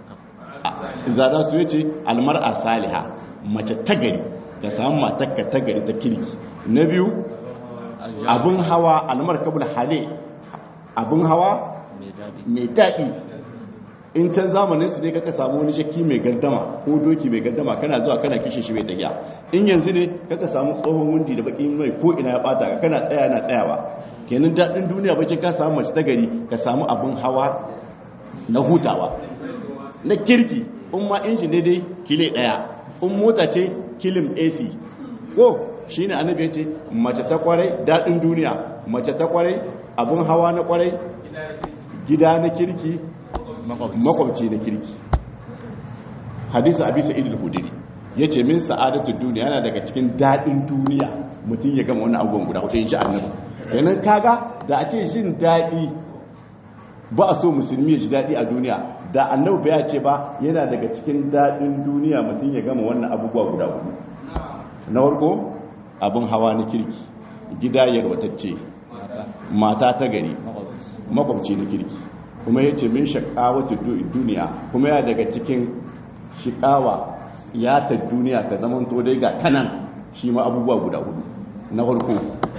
A: zada su ya ce almar'a saliha mace tagari da samun matakka tagari ta kirki na biyu abin hawa almarkabul hale abin hawa mai daɗi in can zamanin su ne kaka samu wani shakki mai gardama ko doki mai gardama kana zuwa kana kishin shi mai tafiya in yanzu ne kaka samu tsohon wundi da bakin mai ko ina ya bata ka kana tsaya na tsayawa kenan daɗin duniya bace ka samu mace ta gari ka samu abin hawa na hutawa na kirki in ma injin ne dai kile daya in mota ce kilim A C ko shine annabi ya ce mace ta kwarai dadin duniya mace ta kwarai abun hawa na kwarai gida na kirki makwabci na kirki. Hadisi abi sa'id al-khudri yace min sa'adatu duniya yana daga cikin dadin duniya mutum ya gama wannan abubuwan guda hudu insha Allah. Kenan kaga da a ce jin dadi ba a so musulmi ya ji dadi a duniya da annabi ya ce ba yana daga cikin dadin duniya mutum ya gama wannan abubuwa guda hudu. Na farko abun hawa na kirki gida yarwatacce mata ta gari makwabci na kirki kuma yace min shaqawatu duniya kuma yana daga cikin shiƙawa ta duniya ka zaman to dai ga kanan shi ma abubuwa guda hudu. Na farko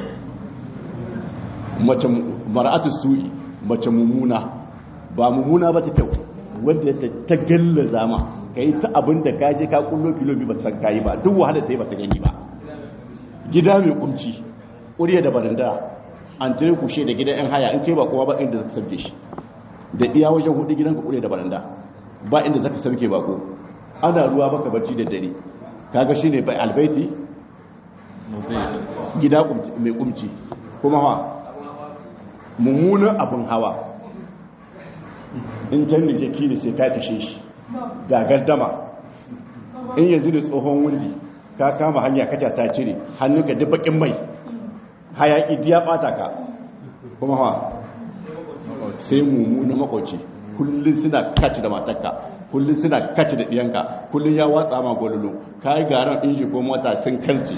A: mace mar'atu su'i mace mummuna ba mummuna ba ta kyau wanda ta galla zama kai ta abin da kaje ka kullo kilomi ba san kai ba duk wahala ta yi ba ta gani ba gida mai kunci ƙuriya da baranda an tare kushe da gidan yan haya in kai ba kowa ba inda zaka sabke shi da iya wajen hudu gidanka ƙuriya da baranda ba inda zaka sabke bako ana ruwa baka barci da dare kaga shine bai albaiti gida mai kumci kuma ha mummunan abin hawa in can da jaki ne sai ka kashe shi ga gardama in yanzu da tsohon wundi ka kama hanya kaca ta cire hannunka duk bakin mai hayaki diya bata ka kuma ha sai mummunan makwauci kullum suna kaci da matarka kullum suna kaci da ɗiyanka kullum ya watsa ma gwalolo ka yi garan inji ko mota sun kalce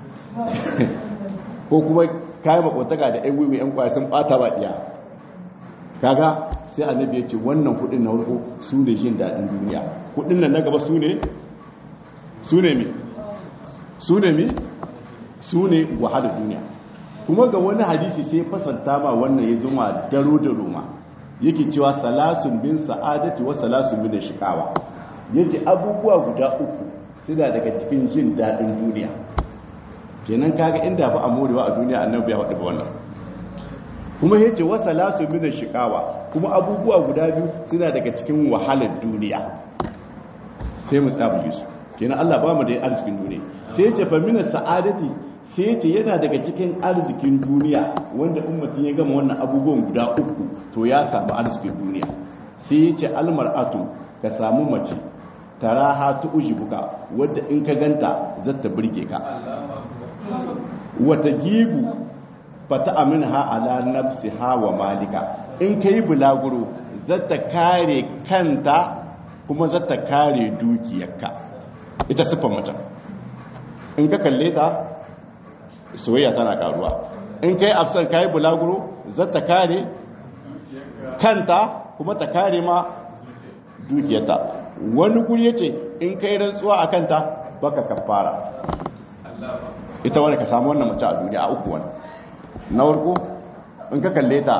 A: ko kuma ka yi makwantaka da yan wiwi yan kwaya sun ɓata ba ɗiya kaga sai annabi ya ce wannan kuɗin na farko su ne jin daɗin duniya kuɗin nan na gaba su ne su ne mi su ne mi su ne wahalar duniya kuma ga wani hadisi sai fasanta ma wannan ya zuma daro da roma yake cewa salasun bin sa'adati wa salasun bin shiqawa yace abubuwa guda uku suna daga cikin jin dadin duniya kenan kaga inda ba a morewa a duniya annabi ya faɗi ba wannan kuma yace wa salasun bin shiqawa kuma abubuwa guda biyu suna daga cikin wahalar duniya sai mu tsabuge su kenan Allah ba mu da arzikin duniya sai yace fa min sa'adati sai ce yana daga cikin arzikin duniya wanda ummatin ya gama wannan abubuwan guda uku to ya samu arzikin duniya sai ya ce almar'atu ka samu mace taraha ta ujibuka wadda in ka ganta zata burge ka wata gibu fata aminha ala nafsiha wa malika in kai bulaguro zata kare kanta kuma zata kare dukiyarka ita siffar mutum in ka kalle ta soyayya tana karuwa in kai afsar kai bulaguro zata kare kanta kuma ta kare ma dukiyarta wani guri yace in kai rantsuwa a kanta baka kafara ita wani ka samu wannan mace a duniya a uku wani na farko in ka kalle ta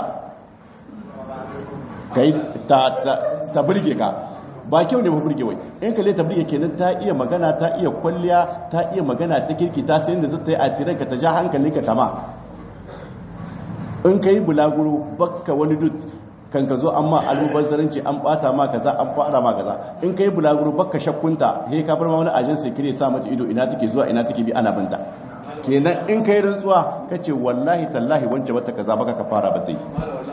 A: kai ta ta burge ka ba kyau ne ba burge wai in kalle ta burge kenan ta iya magana ta iya kwalliya ta iya magana ta kirki ta sai inda zata yi a tiranka ta ja hankalinka tama in kai bulaguro bakka wani dut kan ka zo amma almubazzaranci an bata ma kaza an fara ma kaza in kai bulaguro bakka shakkunta he ka bar ma wani ajin secret sa mata ido ina take zuwa ina take bi ana binta kenan in kai rantsuwa kace wallahi tallahi wance bata kaza baka ka fara ba tai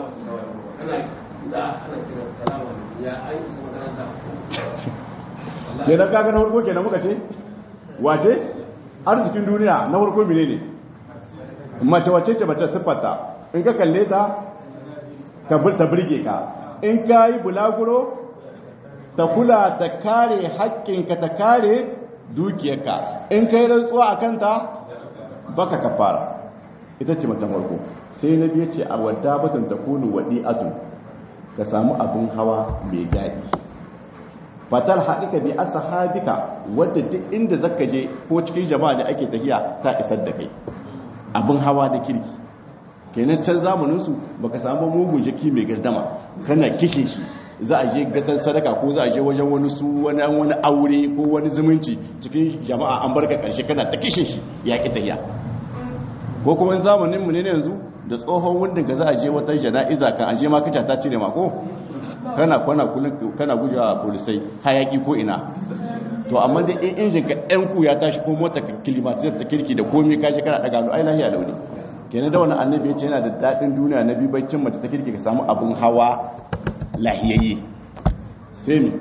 A: ne da kaga na farko kenan muka ce wace arzikin duniya na farko menene mace wace ce mace siffata in ka kalle ta ka ta burge ka in ka yi bulaguro ta kula ta kare haƙƙinka ta kare dukiyarka in ka yi rantsuwa a kanta baka kafara ita ce macen farko sai na biya ce a wadda batun ta kunu waɗi atun ka samu abin hawa mai daɗi fatar haɗika bi asahabika wadda duk inda zaka je ko cikin jama'a da ake tafiya ta isar da kai abin hawa da kirki kenan can zamaninsu baka samu mugun jaki mai gardama kana kishe shi za a je gasar sadaka ko za a je wajen wani su wani wani aure ko wani zumunci cikin jama'a an barka karshe kana ta kishe shi ya ki tahiya ko kuma zamanin mu ne yanzu da tsohon wanda ga za a je wata jana'iza kan aje ma kaca ta cire ma ko kana kwana kullum kana gujewa polisai hayaki ko ina to amma da in injin ka ɗan ku ya tashi ko mota ka kilimatizar ta kirki da komai kashi kana daga hannu ai lahiya launi kenan da wannan annabi ya ce yana da daɗin duniya na biyu baccin mace ta kirki ka samu abin hawa lahiyayye sai ne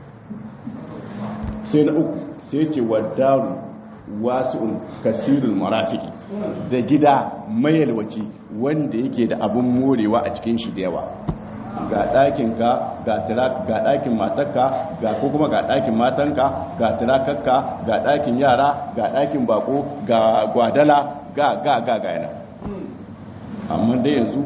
A: sai na uku sai ce wadaru wasu'un kasirul marafiki da gida mayalwaci wanda yake da abin morewa a cikin shi da yawa ga ɗakinka ga ɗakin matarka ga ko kuma ga ɗakin matanka ga tirakarka ga ɗakin yara ga ɗakin bako ga gwadala ga ga ga ga yana amma dai yanzu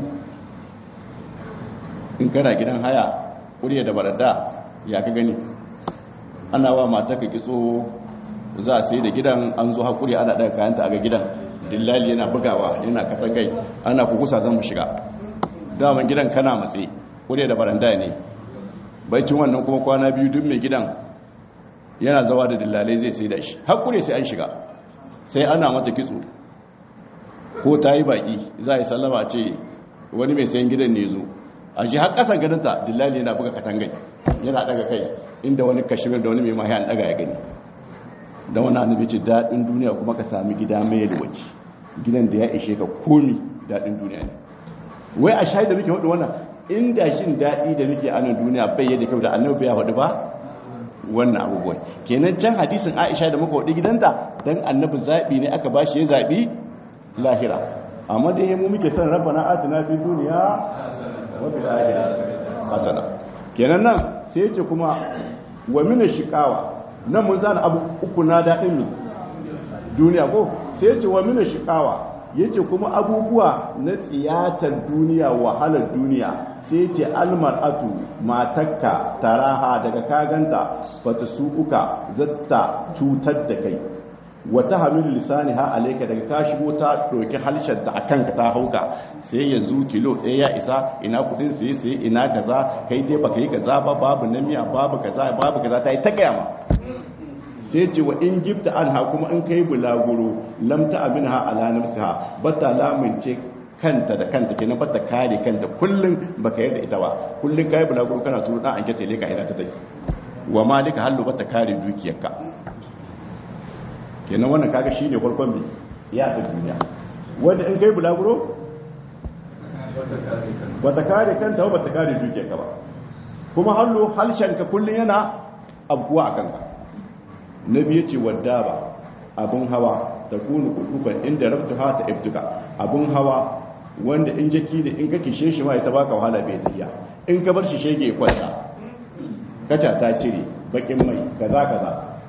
A: in kana gidan haya ƙuriya da barada ya ka gani ana wa matarka kitso za a sai da gidan an zo haƙuri ana ɗaga kayanta a ga gidan dillali yana bugawa yana katangai ana kukusa zan mu shiga daman gidan kana matse ƙuriya da baranda ne baicin wannan kuma kwana biyu duk mai gidan yana zawa da dillalai zai sai da shi haƙuri sai an shiga sai ana mata kitso ko ta yi baƙi za a yi sallama ce wani mai sayan gidan ne zo a shi har ƙasan gadonta dillali yana buga katangai yana ɗaga kai inda wani kashimir da wani mai mahi an ɗaga ya gani da wani annabi ce daɗin duniya kuma ka sami gida mai yalwaci gidan da ya ishe ka komi daɗin duniya ne wai a shayi da muke hudu wannan inda shin daɗi da muke a nan duniya bai yadda kyau da annabi ya hudu ba wannan abubuwan kenan can hadisin aisha da muka hudu gidanta dan annabi zaɓi ne aka bashi ya zaɓi lahira amma dai mu muke son rabbana atina fid dunya wa fil akhirati hasana kenan nan sai ya ce kuma wa min shiqawa nan mun zana abu uku na daɗin mi duniya ko sai ya ce wa mina shiƙawa ya ce kuma abubuwa na tsiyatar duniya wahalar duniya sai ya ce almar'atu matakka taraha daga kaganta bata su uka zata cutar da kai wata hamilu lisani ha alaika daga ka shigo ta ɗauki halshar da a kanka ta hauka sai ya zu kilo ɗaya ya isa ina kudin sai sai ina kaza kai dai baka yi kaza ba babu namiya babu kaza babu kaza ta yi ta gaya ma sai ce wa in gifta an ha kuma in kai bulaguro lamta abin ha ala nafsiha bata lamunce kanta da kanta kenan bata kare kanta kullun baka yarda ita ba kullun kai bulaguro kana turu dan an kace leka ina ta tai wa malika hallu bata kare dukiyarka kenan wannan kaga shine farkon bi ya ta duniya wanda in kai bulaguro bata kare kanta ba bata kare dukiyarka ba kuma hallu halshenka kullun yana abuwa akan ka nabi yace wadda ba abun hawa ta kunu kudufan inda rabtuha ta ibtuka abun hawa wanda in jaki ne in ka kishe shi ma ita baka wahala bai tafiya in ka bar shi shege kwanta kaca ta cire bakin mai kaza kaza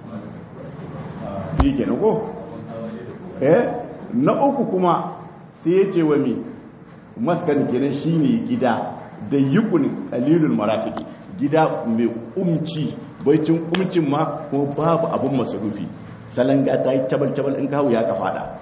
A: bi kenan ko eh na uku kuma sai yace wa mi maskan kenan shine gida da yukun qalilul marafiki gida mai umci baicin umcin ma ko babu abun masarufi salanga ta yi cabal-cabal in kawo ya ka fada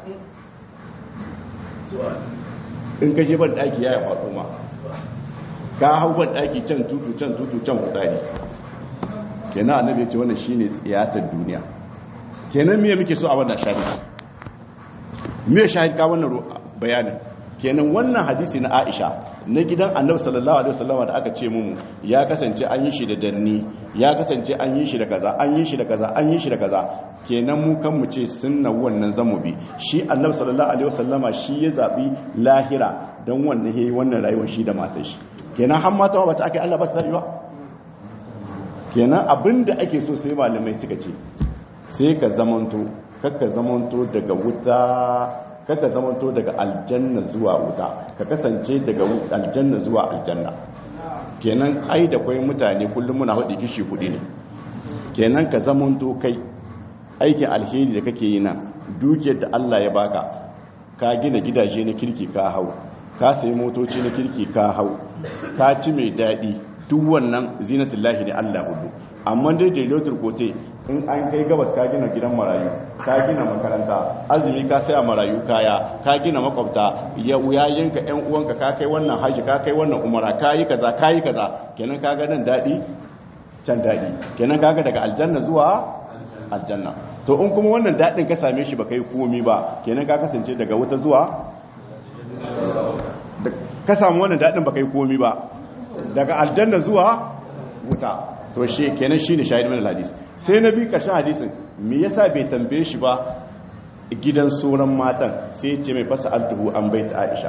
A: in ka je ban daki ya yi faɗo ma ka hau ban daki can tutu can tutu can hudari kenan annabi ya ce wannan shine tsiyatar duniya kenan me muke so a wannan shahidi me shahid ka wannan bayanin kenan wannan hadisi na Aisha na gidan Annabi sallallahu alaihi wasallam da aka ce mu ya kasance an yi shi da danni ya kasance an yi shi da kaza an yi shi da kaza an yi shi da kaza kenan mu kan mu ce sunna wannan zamu bi shi Annabi sallallahu alaihi wasallama shi ya zabi lahira dan wannan yayi wannan rayuwar shi da matar shi kenan har mata ba ta ake Allah ba ta rayuwa kenan abinda ake so sai malamai suka ce sai ka zamanto kakka zamanto daga wuta kaka zamanto daga aljanna zuwa wuta ka kasance daga aljanna zuwa aljanna kenan ai da kwai mutane kullum muna haɗe kishi kudi ne kenan ka zamanto kai aikin alheri da kake yi nan dukiyar da Allah ya baka ka gina gidaje na kirki ka hau ka sayi motoci na kirki ka hau ka ci mai daɗi duk wannan zinatullahi ne Allah hudu amma dai daidaito kote in an kai gabas ka gina gidan marayu ka gina makaranta azumi ka saya marayu kaya ka gina makwabta ya yayinka ƴan uwanka ka kai wannan haji ka kai wannan umara ka yi kaza ka yi kaza kenan kaga nan dadi can dadi kenan kaga daga aljanna zuwa aljanna to in kuma wannan dadin ka same shi ba kai komi ba kenan ka kasance daga wuta zuwa ka samu wannan dadin ba kai komi ba daga aljanna zuwa wuta to shi kenan shine shahid min hadis sai na bi ƙarshen hadisin me yasa bai tambaye shi ba gidan sauran matan sai ce mai fasa altuhu an baita Aisha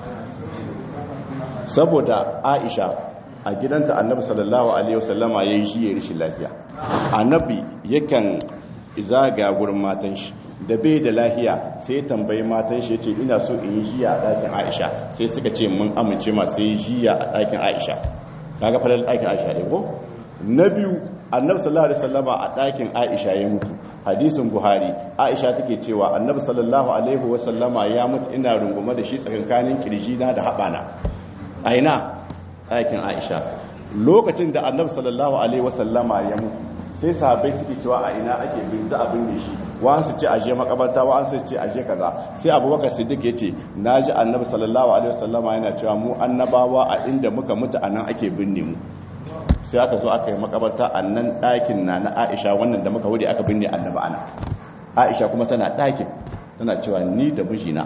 A: saboda Aisha a gidanta annabi sallallahu alaihi wasallama yayi shi ya rishin lafiya annabi yakan zaga gurin matan shi da bai da lahiya sai tambayi matan shi yace ina so in yi jiya a ɗakin Aisha sai suka ce mun amince ma sai jiya a ɗakin Aisha kaga falal ɗakin Aisha ne ko na biyu annabi sallallahu alaihi wasallama a ɗakin Aisha ya mutu hadisin Buhari Aisha take cewa annabi sallallahu alaihi wasallama ya mutu ina rungume da shi tsakankanin kirjina da haɓana aina ɗakin Aisha lokacin da annabi sallallahu alaihi wasallama ya mutu sai sahabbai suke cewa a ina ake bin za a binne shi wa'an su ce aje makabarta wa'an su ce aje kaza sai abubakar siddiq yace naji annabi sallallahu alaihi wasallama yana cewa mu annabawa a inda muka mutu anan ake binne mu sai aka zo aka yi makabarta a nan ɗakin na na Aisha wannan da muka wuce aka binne annabi ana Aisha kuma tana ɗakin tana cewa ni da mijina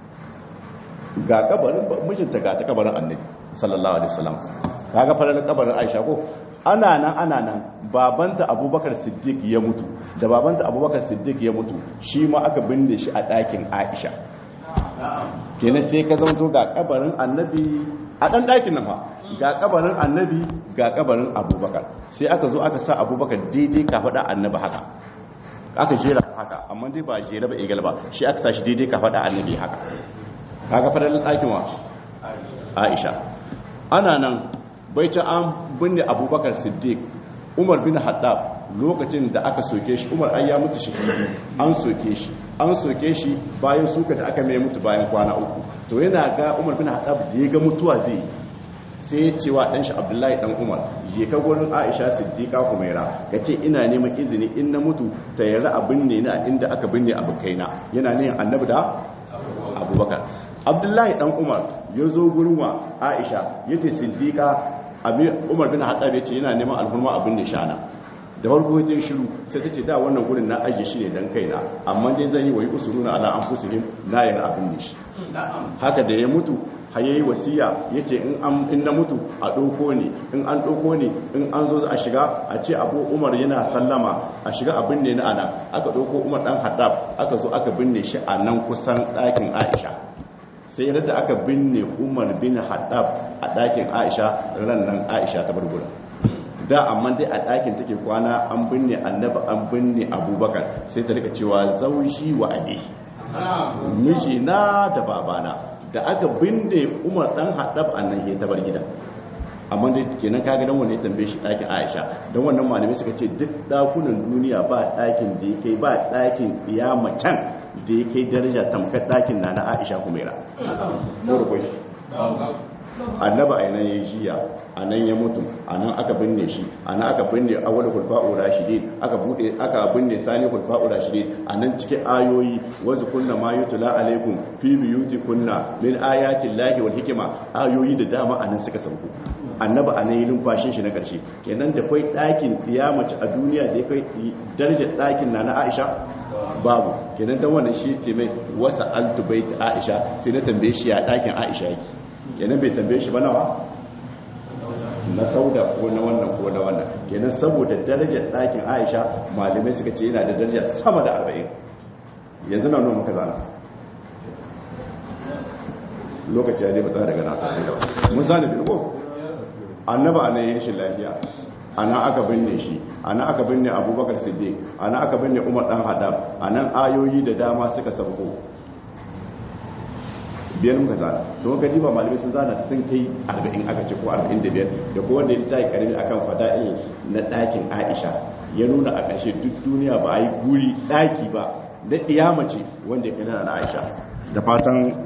A: ga kabarin mijinta ga ta kabarin annabi sallallahu alaihi wasallam kaga farar kabarin Aisha ko ana nan ana nan babanta Abubakar Siddiq ya mutu da babanta Abubakar Siddiq ya mutu shi ma aka binne shi a ɗakin Aisha kenan sai ka zanto ga kabarin annabi a dan ɗakin nan fa ga kabarin annabi ga kabarin Abubakar sai aka zo aka sa Abubakar daidai ka faɗa annabi haka aka jera haka amma dai ba jera ba igal ba shi aka sa shi daidai ka faɗa annabi haka kaga farar ɗakin wa Aisha ana nan bai ta an binne Abubakar Siddiq Umar bin Haddab lokacin da aka soke shi Umar ai ya mutu shi an soke shi an soke shi bayan suka da aka mai mutu bayan kwana uku to yana ga Umar bin Haddab da ya ga mutuwa zai sai ya ce wa dan shi Abdullahi dan Umar je ka gurin Aisha Siddiqa Humaira kace ina neman izini in na mutu ta yarda a binne ni a inda aka binne abukaina yana ne annabi da Abubakar Abdullahi dan Umar ya zo gurin wa Aisha yace Siddiqa abi Umar bin Hattab yace yana neman alhurma abin da shana da farko yace shiru sai tace da wannan gurin na aje shi ne dan kaina amma dai zan yi wayi usuruna ala anfusihim la yana abin da shi haka da ya mutu hayayi wasiya yace in an in na mutu a doko ne in an doko ne in an zo a shiga a ce Abu Umar yana sallama a shiga abin ne na ana aka doko Umar dan Hattab aka zo aka binne shi a nan kusan ɗakin Aisha sai yadda aka binne Umar bin Haddab a ɗakin Aisha ran nan Aisha ta barbura da amma dai a ɗakin take kwana an binne Annabi an binne Abubakar sai ta rika cewa zauji wa abi miji na da babana da aka binne Umar dan Haddab annan ya ta bar gida amma dai kenan kaga dan wanda ya tambaye shi ɗakin Aisha dan wannan malamai suka ce duk ɗakunan duniya ba ɗakin da yake ba ɗakin iyama can da ya kai daraja tamkar ɗakin na na Aisha Humaira. Annaba a nan ya yi jiya, a nan ya mutu, a nan aka binne shi, a nan aka binne awal hulfa'u rashidin, aka bude aka binne sani hulfa'u rashidin, a nan cikin ayoyi wasu kunna ma yutula alaikum fi biyuti kunna min ayatin lahi wal hikima ayoyi da dama a nan suka sauko. Annaba a nan yi numfashin shi na ƙarshe, kenan da kai ɗakin mace a duniya da ya kai darajar ɗakin na na Aisha babu, kenan dan wannan shi ce mai wasa altubait Aisha sai na tambaye shi ya ɗakin Aisha yake. Kenan bai tambaye shi ba nawa na sauda ko na wannan ko na wannan kenan saboda darajar ɗakin Aisha malamai suka ce yana da daraja sama da arba'in yanzu na nuna muka zana lokaci ya zai matsala daga nasa mun zana bilbo annaba a nan yin shi lafiya ana aka binne shi ana aka binne Abubakar Siddiq ana aka binne Umar dan Haddab anan ayoyi da dama suka sauko biyar muka zana don gadi ba malamai sun zana sun kai arba'in aka ce ko arba'in da biyar da ko wanda ya tayi karami akan fada'il na ɗakin Aisha ya nuna a ƙarshe duk duniya ba a yi guri ɗaki ba da ɗiyama ce wanda ya kai na Aisha da fatan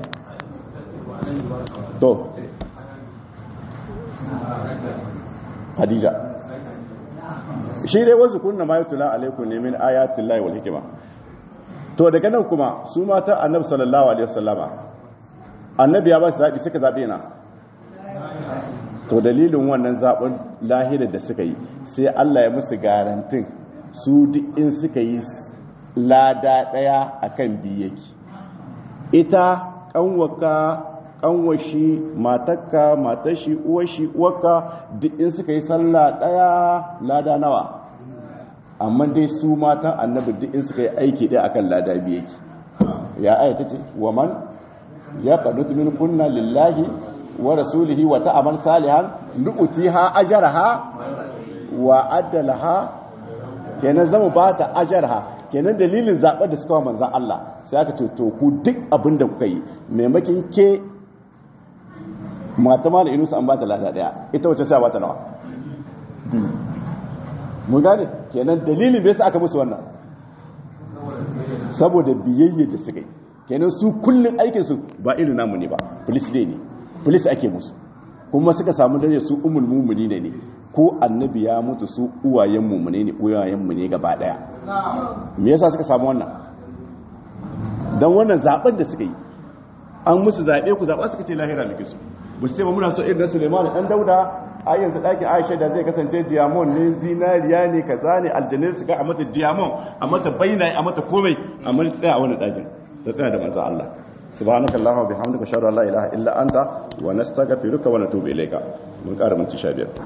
A: to Khadija shi dai wasu kunna ma yutula alaikum ne min ayatin lahi wal hikima to daga nan kuma su mata annabi sallallahu alaihi wasallama annabi ya ba su zaɓi suka zaɓe na to dalilin wannan zaɓen lahira da suka yi sai Allah ya musu garantin su duk in suka yi lada ɗaya akan biyu yake ita ƙanwaka kanwashi matakka matashi uwashi uwarka duk in suka yi sallah daya lada nawa amma dai su matan annabi duk in suka yi aiki daya akan lada biyu yake ya ayata ce wa man ya qadut min kunna lillahi wa rasulihi wa ta'amal salihan nu'tiha ajraha wa adalaha kenan zama ba ta ajraha kenan dalilin zaɓar da suka wa manzan Allah sai aka ce to ku duk abin da kuka yi maimakin ke mata mala inusu an ba ta lada daya ita wacce sai ba ta nawa mun gane kenan dalilin bai sa aka musu wannan saboda biyayya da suka yi kenan su kullum aikinsu ba irin namu ne ba police day ne police ake musu kuma suka samu dare su umul mumuni ne ne ko annabi ya mutu su uwayen mumune ne uwayen mu ne gaba daya me yasa suka samu wannan dan wannan zaben da suka yi an musu zabe ku zaba suka ce lahira muke su ba su ce ba muna so irin Suleiman dan Dauda ayyan ta daki Aisha da zai kasance diamond ne zinariya ne kaza ne aljanna suka a mata diamond a mata baina a mata komai amma ta tsaya a wannan dakin ta tsaya da manzo Allah subhanakallahumma wa bihamdika ashhadu an la ilaha illa anta wa nastaghfiruka wa natubu ilayka mun ƙara minti sha biyar